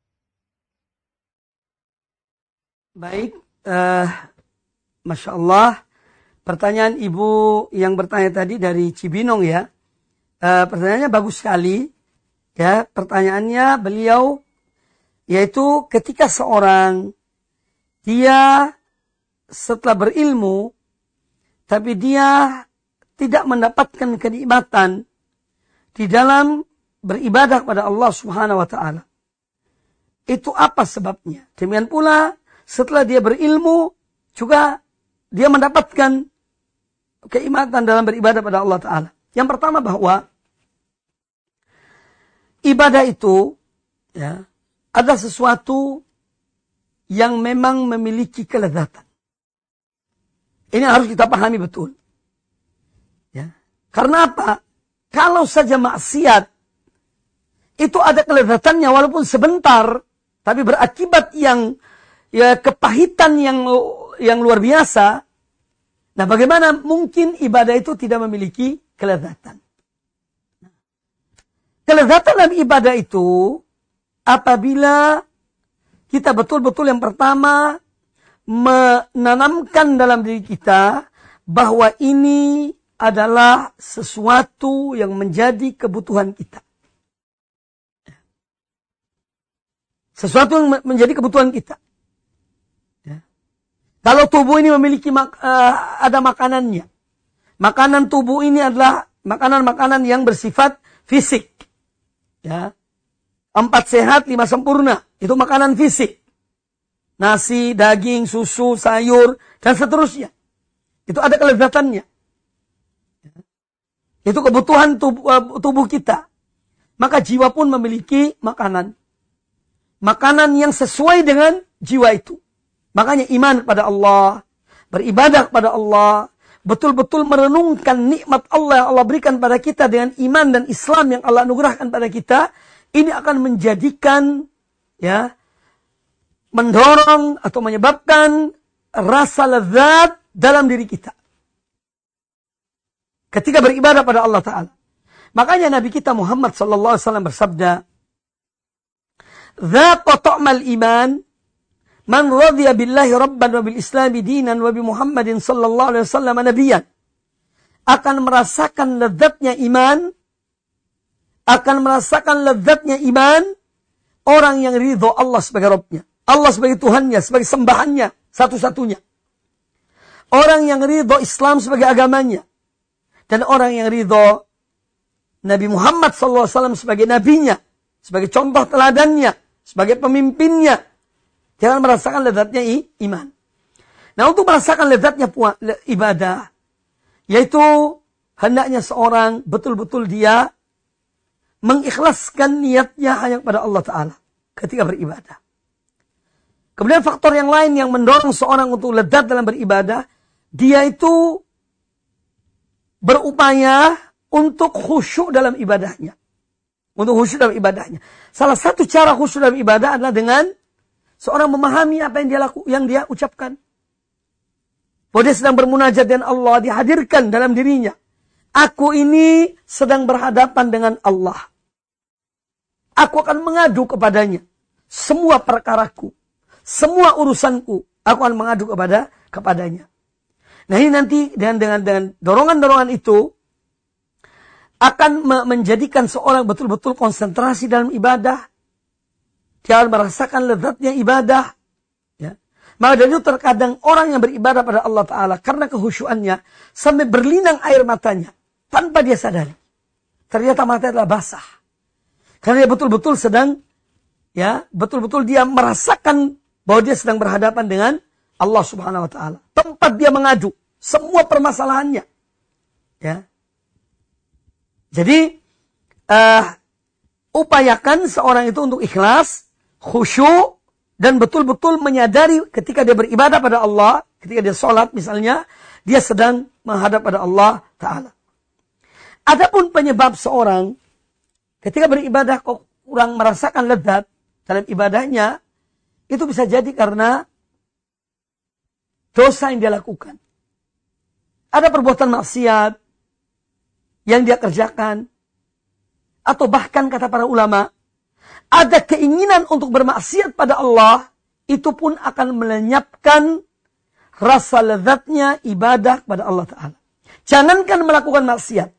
Baik, uh, Masya Allah. Pertanyaan Ibu yang bertanya tadi dari Cibinong ya. Uh, pertanyaannya bagus sekali. Ya, pertanyaannya beliau yaitu ketika seorang dia setelah berilmu tapi dia tidak mendapatkan kenikmatan di dalam beribadah pada Allah Subhanahu wa taala. Itu apa sebabnya? Demikian pula setelah dia berilmu juga dia mendapatkan kenikmatan dalam beribadah pada Allah taala. Yang pertama bahwa ibadah itu ya ada sesuatu yang memang memiliki kelezatan. Ini harus kita pahami betul. Ya. Karena apa? Kalau saja maksiat itu ada kelezatannya walaupun sebentar, tapi berakibat yang ya kepahitan yang yang luar biasa. Nah, bagaimana mungkin ibadah itu tidak memiliki kelezatan? Kelezatan dalam ibadah itu apabila kita betul-betul yang pertama menanamkan dalam diri kita bahwa ini adalah sesuatu yang menjadi kebutuhan kita. Sesuatu yang menjadi kebutuhan kita. Ya. Kalau tubuh ini memiliki mak- uh, ada makanannya. Makanan tubuh ini adalah makanan-makanan yang bersifat fisik. Ya. Empat sehat, lima sempurna. Itu makanan fisik. Nasi, daging, susu, sayur, dan seterusnya. Itu ada kelezatannya. Itu kebutuhan tubuh, tubuh kita. Maka jiwa pun memiliki makanan. Makanan yang sesuai dengan jiwa itu. Makanya iman pada Allah, beribadah pada Allah, betul-betul merenungkan nikmat Allah yang Allah berikan pada kita dengan iman dan Islam yang Allah anugerahkan pada kita, ini akan menjadikan ya mendorong atau menyebabkan rasa lezat dalam diri kita ketika beribadah pada Allah Ta'ala. Makanya Nabi kita Muhammad sallallahu alaihi wasallam bersabda, "Dzaqa ta'mal iman man radhiya billahi rabban wa bil islami dinan wa bi Muhammadin sallallahu alaihi wasallam nabiyyan." Akan merasakan lezatnya iman, akan merasakan lezatnya iman orang yang ridho Allah sebagai Rabbnya, Allah sebagai Tuhannya, sebagai sembahannya satu-satunya. Orang yang ridho Islam sebagai agamanya. Dan orang yang ridho Nabi Muhammad sallallahu alaihi wasallam sebagai nabinya, sebagai contoh teladannya, sebagai pemimpinnya, dia akan merasakan lezatnya iman. Nah, untuk merasakan lezatnya ibadah, yaitu hendaknya seorang betul-betul dia mengikhlaskan niatnya hanya kepada Allah Ta'ala ketika beribadah. Kemudian faktor yang lain yang mendorong seorang untuk lezat dalam beribadah, dia itu berupaya untuk khusyuk dalam ibadahnya. Untuk khusyuk dalam ibadahnya. Salah satu cara khusyuk dalam ibadah adalah dengan seorang memahami apa yang dia laku, yang dia ucapkan. Bahwa dia sedang bermunajat dengan Allah, dihadirkan dalam dirinya. Aku ini sedang berhadapan dengan Allah. Aku akan mengadu kepadanya semua perkaraku, semua urusanku, aku akan mengadu kepada kepadanya. Nah, ini nanti dengan dengan dengan dorongan-dorongan itu akan menjadikan seorang betul-betul konsentrasi dalam ibadah. Dia akan merasakan lezatnya ibadah. Ya. Maka dari itu terkadang orang yang beribadah pada Allah Ta'ala karena kehusyuannya sampai berlinang air matanya tanpa dia sadari. Ternyata matanya adalah basah. Karena dia betul-betul sedang, ya, betul-betul dia merasakan bahwa dia sedang berhadapan dengan Allah Subhanahu Wa Ta'ala. Tempat dia mengadu semua permasalahannya. Ya. Jadi, uh, upayakan seorang itu untuk ikhlas, khusyuk, dan betul-betul menyadari ketika dia beribadah pada Allah, ketika dia sholat misalnya, dia sedang menghadap pada Allah Ta'ala. Adapun penyebab seorang ketika beribadah kok kurang merasakan lezat dalam ibadahnya, itu bisa jadi karena dosa yang dia lakukan. Ada perbuatan maksiat yang dia kerjakan. Atau bahkan kata para ulama, ada keinginan untuk bermaksiat pada Allah, itu pun akan melenyapkan rasa lezatnya ibadah kepada Allah Ta'ala. Jangankan melakukan maksiat.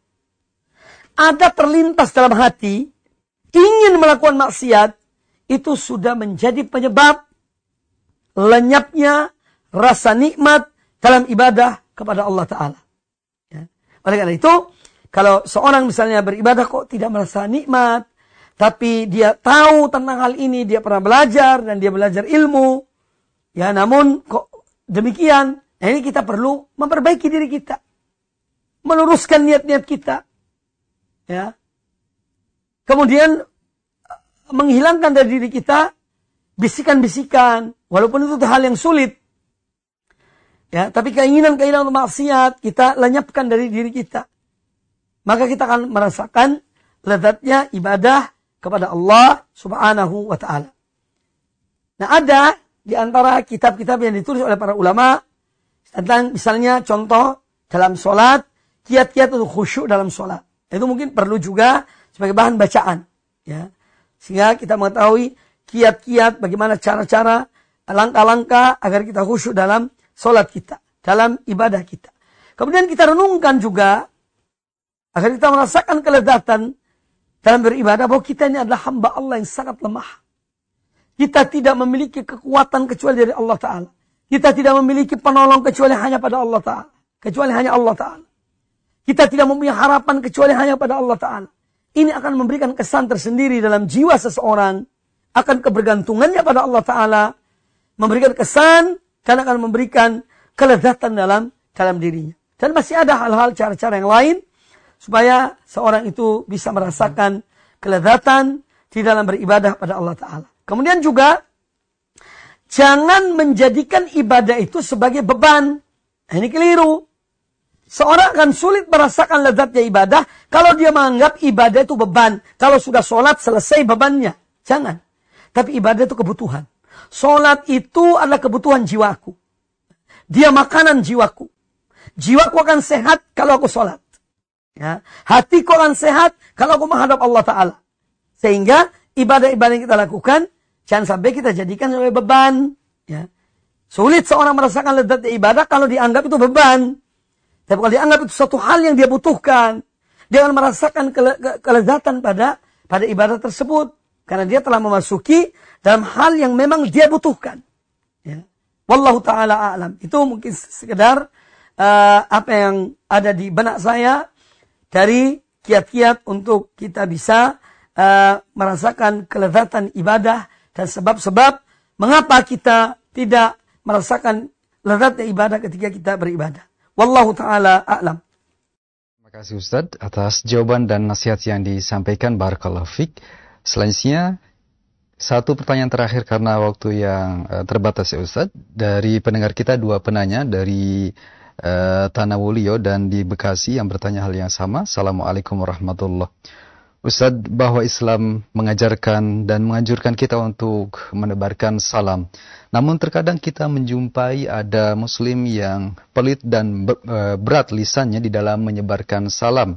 Ada terlintas dalam hati, ingin melakukan maksiat, itu sudah menjadi penyebab lenyapnya rasa nikmat dalam ibadah kepada Allah Ta'ala. Ya. Oleh karena itu, kalau seorang misalnya beribadah kok tidak merasa nikmat, tapi dia tahu tentang hal ini, dia pernah belajar dan dia belajar ilmu, ya namun kok demikian, nah ini kita perlu memperbaiki diri kita, meluruskan niat-niat kita. Ya. Kemudian menghilangkan dari diri kita bisikan-bisikan, walaupun itu hal yang sulit. Ya, tapi keinginan-keinginan untuk maksiat kita lenyapkan dari diri kita. Maka kita akan merasakan lezatnya ibadah kepada Allah Subhanahu wa Ta'ala. Nah, ada di antara kitab-kitab yang ditulis oleh para ulama tentang misalnya contoh dalam sholat, kiat-kiat untuk khusyuk dalam sholat. Itu mungkin perlu juga sebagai bahan bacaan. Ya. Sehingga kita mengetahui kiat-kiat bagaimana cara-cara, langkah-langkah agar kita khusyuk dalam sholat kita, dalam ibadah kita. Kemudian kita renungkan juga agar kita merasakan kelezatan dalam beribadah bahwa kita ini adalah hamba Allah yang sangat lemah. Kita tidak memiliki kekuatan kecuali dari Allah Ta'ala. Kita tidak memiliki penolong kecuali hanya pada Allah Ta'ala. Kecuali hanya Allah Ta'ala. Kita tidak mempunyai harapan kecuali hanya pada Allah Ta'ala. Ini akan memberikan kesan tersendiri dalam jiwa seseorang. Akan kebergantungannya pada Allah Ta'ala. Memberikan kesan dan akan memberikan kelezatan dalam dalam dirinya. Dan masih ada hal-hal cara-cara yang lain. Supaya seorang itu bisa merasakan kelezatan di dalam beribadah pada Allah Ta'ala. Kemudian juga, jangan menjadikan ibadah itu sebagai beban. Ini keliru. Seorang akan sulit merasakan lezatnya ibadah kalau dia menganggap ibadah itu beban. Kalau sudah sholat selesai bebannya. Jangan. Tapi ibadah itu kebutuhan. Sholat itu adalah kebutuhan jiwaku. Dia makanan jiwaku. Jiwaku akan sehat kalau aku sholat. Ya. Hatiku akan sehat kalau aku menghadap Allah Ta'ala. Sehingga ibadah-ibadah yang kita lakukan, jangan sampai kita jadikan sebagai beban. Ya. Sulit seorang merasakan lezatnya ibadah kalau dianggap itu beban. Tapi kalau dianggap itu suatu hal yang dia butuhkan, dia akan merasakan kele kelezatan pada pada ibadah tersebut. Karena dia telah memasuki dalam hal yang memang dia butuhkan. Ya. Wallahu ta'ala a'lam. Itu mungkin sekedar uh, apa yang ada di benak saya dari kiat-kiat untuk kita bisa uh, merasakan kelezatan ibadah dan sebab-sebab mengapa kita tidak merasakan lezatnya ibadah ketika kita beribadah. Wallahu ta'ala a'lam. Terima kasih Ustaz atas jawaban dan nasihat yang disampaikan. Barakallahu fiik. Selanjutnya Satu pertanyaan terakhir karena waktu yang uh, terbatas ya Ustaz. Dari pendengar kita dua penanya dari uh, Tanawulio dan di Bekasi yang bertanya hal yang sama. Assalamualaikum warahmatullahi wabarakatuh. Ustaz, bahwa Islam mengajarkan dan menganjurkan kita untuk menebarkan salam. Namun terkadang kita menjumpai ada muslim yang pelit dan ber, uh, berat lisannya di dalam menyebarkan salam.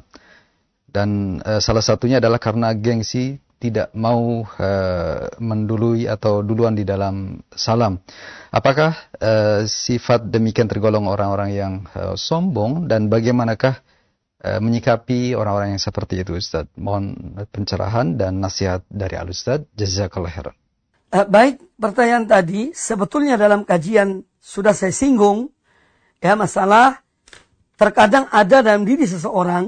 Dan uh, salah satunya adalah karena gengsi, tidak mau uh, mendului atau duluan di dalam salam. Apakah uh, sifat demikian tergolong orang-orang yang uh, sombong, dan bagaimanakah uh, menyikapi orang-orang yang seperti itu, Ustaz? Mohon pencerahan dan nasihat dari Al-Ustaz. Jazakallah khairan. Uh, baik, pertanyaan tadi sebetulnya dalam kajian sudah saya singgung ya, masalah terkadang ada dalam diri seseorang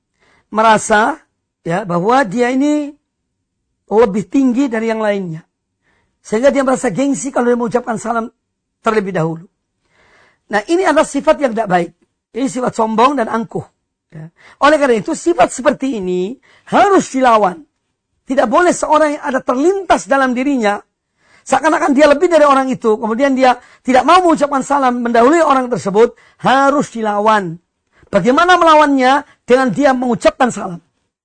merasa ya bahwa dia ini lebih tinggi dari yang lainnya. Sehingga dia merasa gengsi kalau dia mengucapkan salam terlebih dahulu. Nah, ini adalah sifat yang tidak baik. Ini sifat sombong dan angkuh. Ya. Oleh karena itu, sifat seperti ini harus dilawan. Tidak boleh seorang yang ada terlintas dalam dirinya, seakan-akan dia lebih dari orang itu, kemudian dia tidak mau mengucapkan salam, mendahului orang tersebut, harus dilawan. Bagaimana melawannya? Dengan dia mengucapkan salam.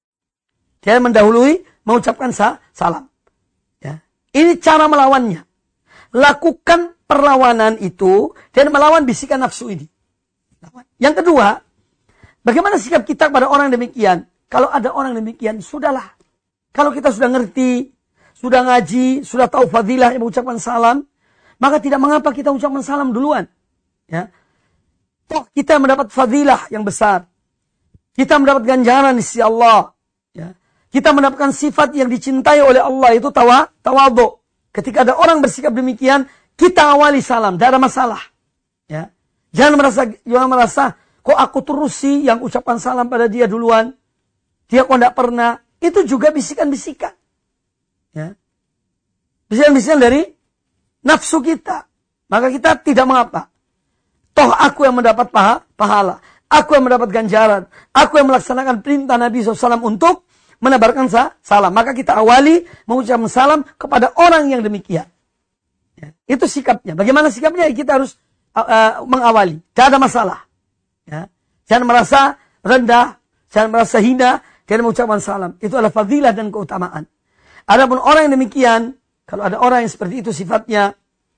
Dia mendahului, mengucapkan sa salam. Ya. Ini cara melawannya. Lakukan perlawanan itu dan melawan bisikan nafsu ini. Yang kedua, bagaimana sikap kita pada orang demikian? Kalau ada orang demikian, sudahlah. Kalau kita sudah ngerti, sudah ngaji, sudah tahu fadilah yang mengucapkan salam, maka tidak mengapa kita ucapkan salam duluan. Ya. Toh kita mendapat fadilah yang besar. Kita mendapat ganjaran di sisi Allah. Ya. Kita mendapatkan sifat yang dicintai oleh Allah, itu tawa, tawadhu. Ketika ada orang bersikap demikian, kita awali salam, tidak ada masalah. Ya. Jangan merasa, jangan merasa, kok aku terus sih yang ucapkan salam pada dia duluan. Dia kok tidak pernah. Itu juga bisikan-bisikan. Ya. Bisikan-bisikan dari nafsu kita. Maka kita tidak mengapa. Toh aku yang mendapat paha, pahala. Aku yang mendapat ganjaran. Aku yang melaksanakan perintah Nabi shallallahu alaihi wasallam untuk menebarkan salam. Maka kita awali mengucapkan salam kepada orang yang demikian. Ya, itu sikapnya. Bagaimana sikapnya? Kita harus uh, uh, mengawali. Tidak ada masalah. Ya. Jangan merasa rendah. Jangan merasa hina. Dan mengucapkan salam. Itu adalah fadilah dan keutamaan. Adapun orang yang demikian. Kalau ada orang yang seperti itu sifatnya.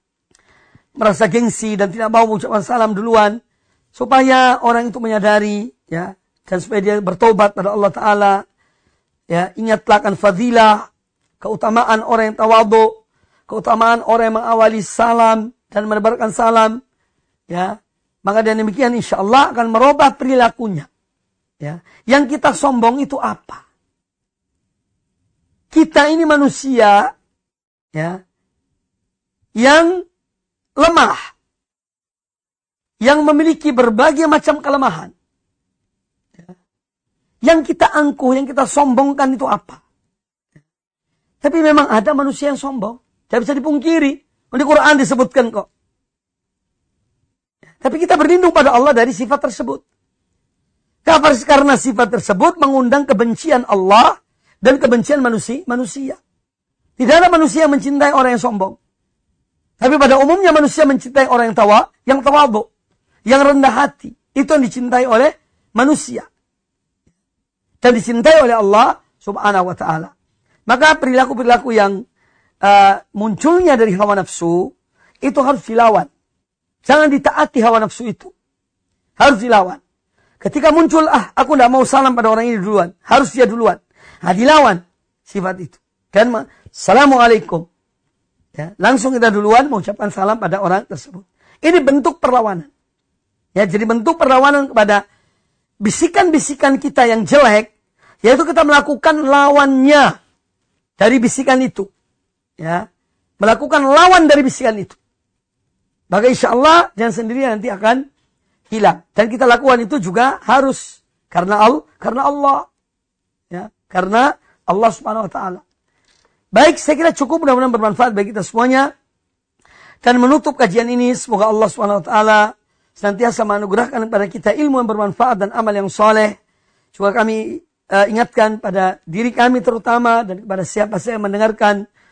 Merasa gengsi dan tidak mau mengucapkan salam duluan. Supaya orang itu menyadari. Ya, dan supaya dia bertobat pada Allah Ta'ala. Ya, ingatlah akan fadilah, keutamaan orang yang tawadhu, keutamaan orang yang mengawali salam dan menebarkan salam. Ya, maka dengan demikian insya Allah akan merubah perilakunya. Ya, yang kita sombong itu apa? Kita ini manusia, ya, yang lemah, yang memiliki berbagai macam kelemahan. Yang kita angkuh, yang kita sombongkan itu apa? Tapi memang ada manusia yang sombong. Tidak bisa dipungkiri. Di Quran disebutkan kok. Tapi kita berlindung pada Allah dari sifat tersebut. Karena sifat tersebut mengundang kebencian Allah dan kebencian manusia. manusia. Tidak ada manusia yang mencintai orang yang sombong. Tapi pada umumnya manusia mencintai orang yang tawa, yang tawadhu, yang rendah hati. Itu yang dicintai oleh manusia. Dan dicintai oleh Allah subhanahu wa ta'ala. Maka perilaku-perilaku yang uh, munculnya dari hawa nafsu, itu harus dilawan. Jangan ditaati hawa nafsu itu. Harus dilawan. Ketika muncul, ah aku tidak mau salam pada orang ini duluan. Harus dia duluan. Nah, dilawan sifat itu. Dan assalamualaikum. Ya, langsung kita duluan mengucapkan salam pada orang tersebut. Ini bentuk perlawanan. Ya, jadi bentuk perlawanan kepada bisikan-bisikan kita yang jelek, yaitu kita melakukan lawannya dari bisikan itu. Ya, melakukan lawan dari bisikan itu. Maka insya Allah jangan sendiri nanti akan hilang. Dan kita lakukan itu juga harus karena Allah, karena Allah, ya, karena Allah Subhanahu Wa Taala. Baik, saya kira cukup, mudah-mudahan bermanfaat bagi kita semuanya. Dan menutup kajian ini, semoga Allah Subhanahu Wa Taala senantiasa menganugerahkan kepada kita ilmu yang bermanfaat dan amal yang soleh. Juga kami uh, ingatkan pada diri kami terutama dan kepada siapa saja yang mendengarkan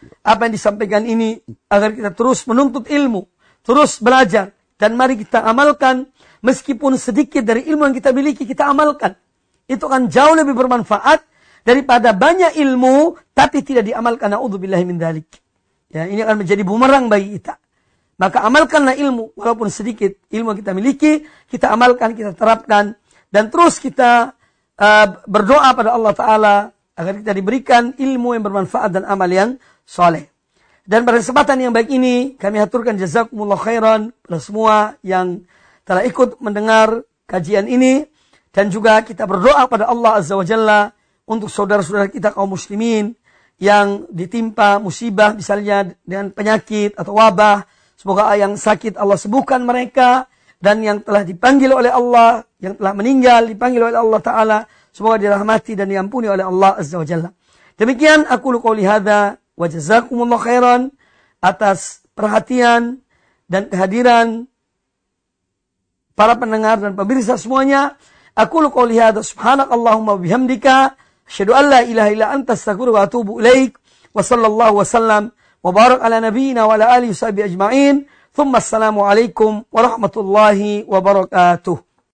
apa yang disampaikan ini agar kita terus menuntut ilmu, terus belajar, dan mari kita amalkan. Meskipun sedikit dari ilmu yang kita miliki kita amalkan, itu akan jauh lebih bermanfaat daripada banyak ilmu tapi tidak diamalkan. Na'udzubillahi min dzalik. Ya, ini akan menjadi bumerang bagi kita. Maka amalkanlah ilmu walaupun sedikit ilmu yang kita miliki, kita amalkan, kita terapkan, dan terus kita uh, berdoa pada Allah Ta'ala agar kita diberikan ilmu yang bermanfaat dan amal yang soleh. Dan pada kesempatan yang baik ini kami haturkan jazakumullah khairan pada semua yang telah ikut mendengar kajian ini, dan juga kita berdoa pada Allah Azza wa Jalla untuk saudara-saudara kita kaum muslimin yang ditimpa musibah misalnya dengan penyakit atau wabah. Semoga yang sakit Allah sembuhkan mereka, dan yang telah dipanggil oleh Allah, yang telah meninggal dipanggil oleh Allah Ta'ala, semoga dirahmati dan diampuni oleh Allah Azza wa Jalla. Demikian aku qouli hadza wa jazakumullah khairan atas perhatian dan kehadiran para pendengar dan pemirsa semuanya. Aku qouli hadza subhanakallahumma wa bihamdika asyhadu an la ilaha illa anta astaghfiruka wa atubu ilaik. Wa sallallahu wasallam wa barak ala nabiyyina wa ala alihi washabihi ajma'in. Thumma assalamu alaikum warahmatullahi wabarakatuh.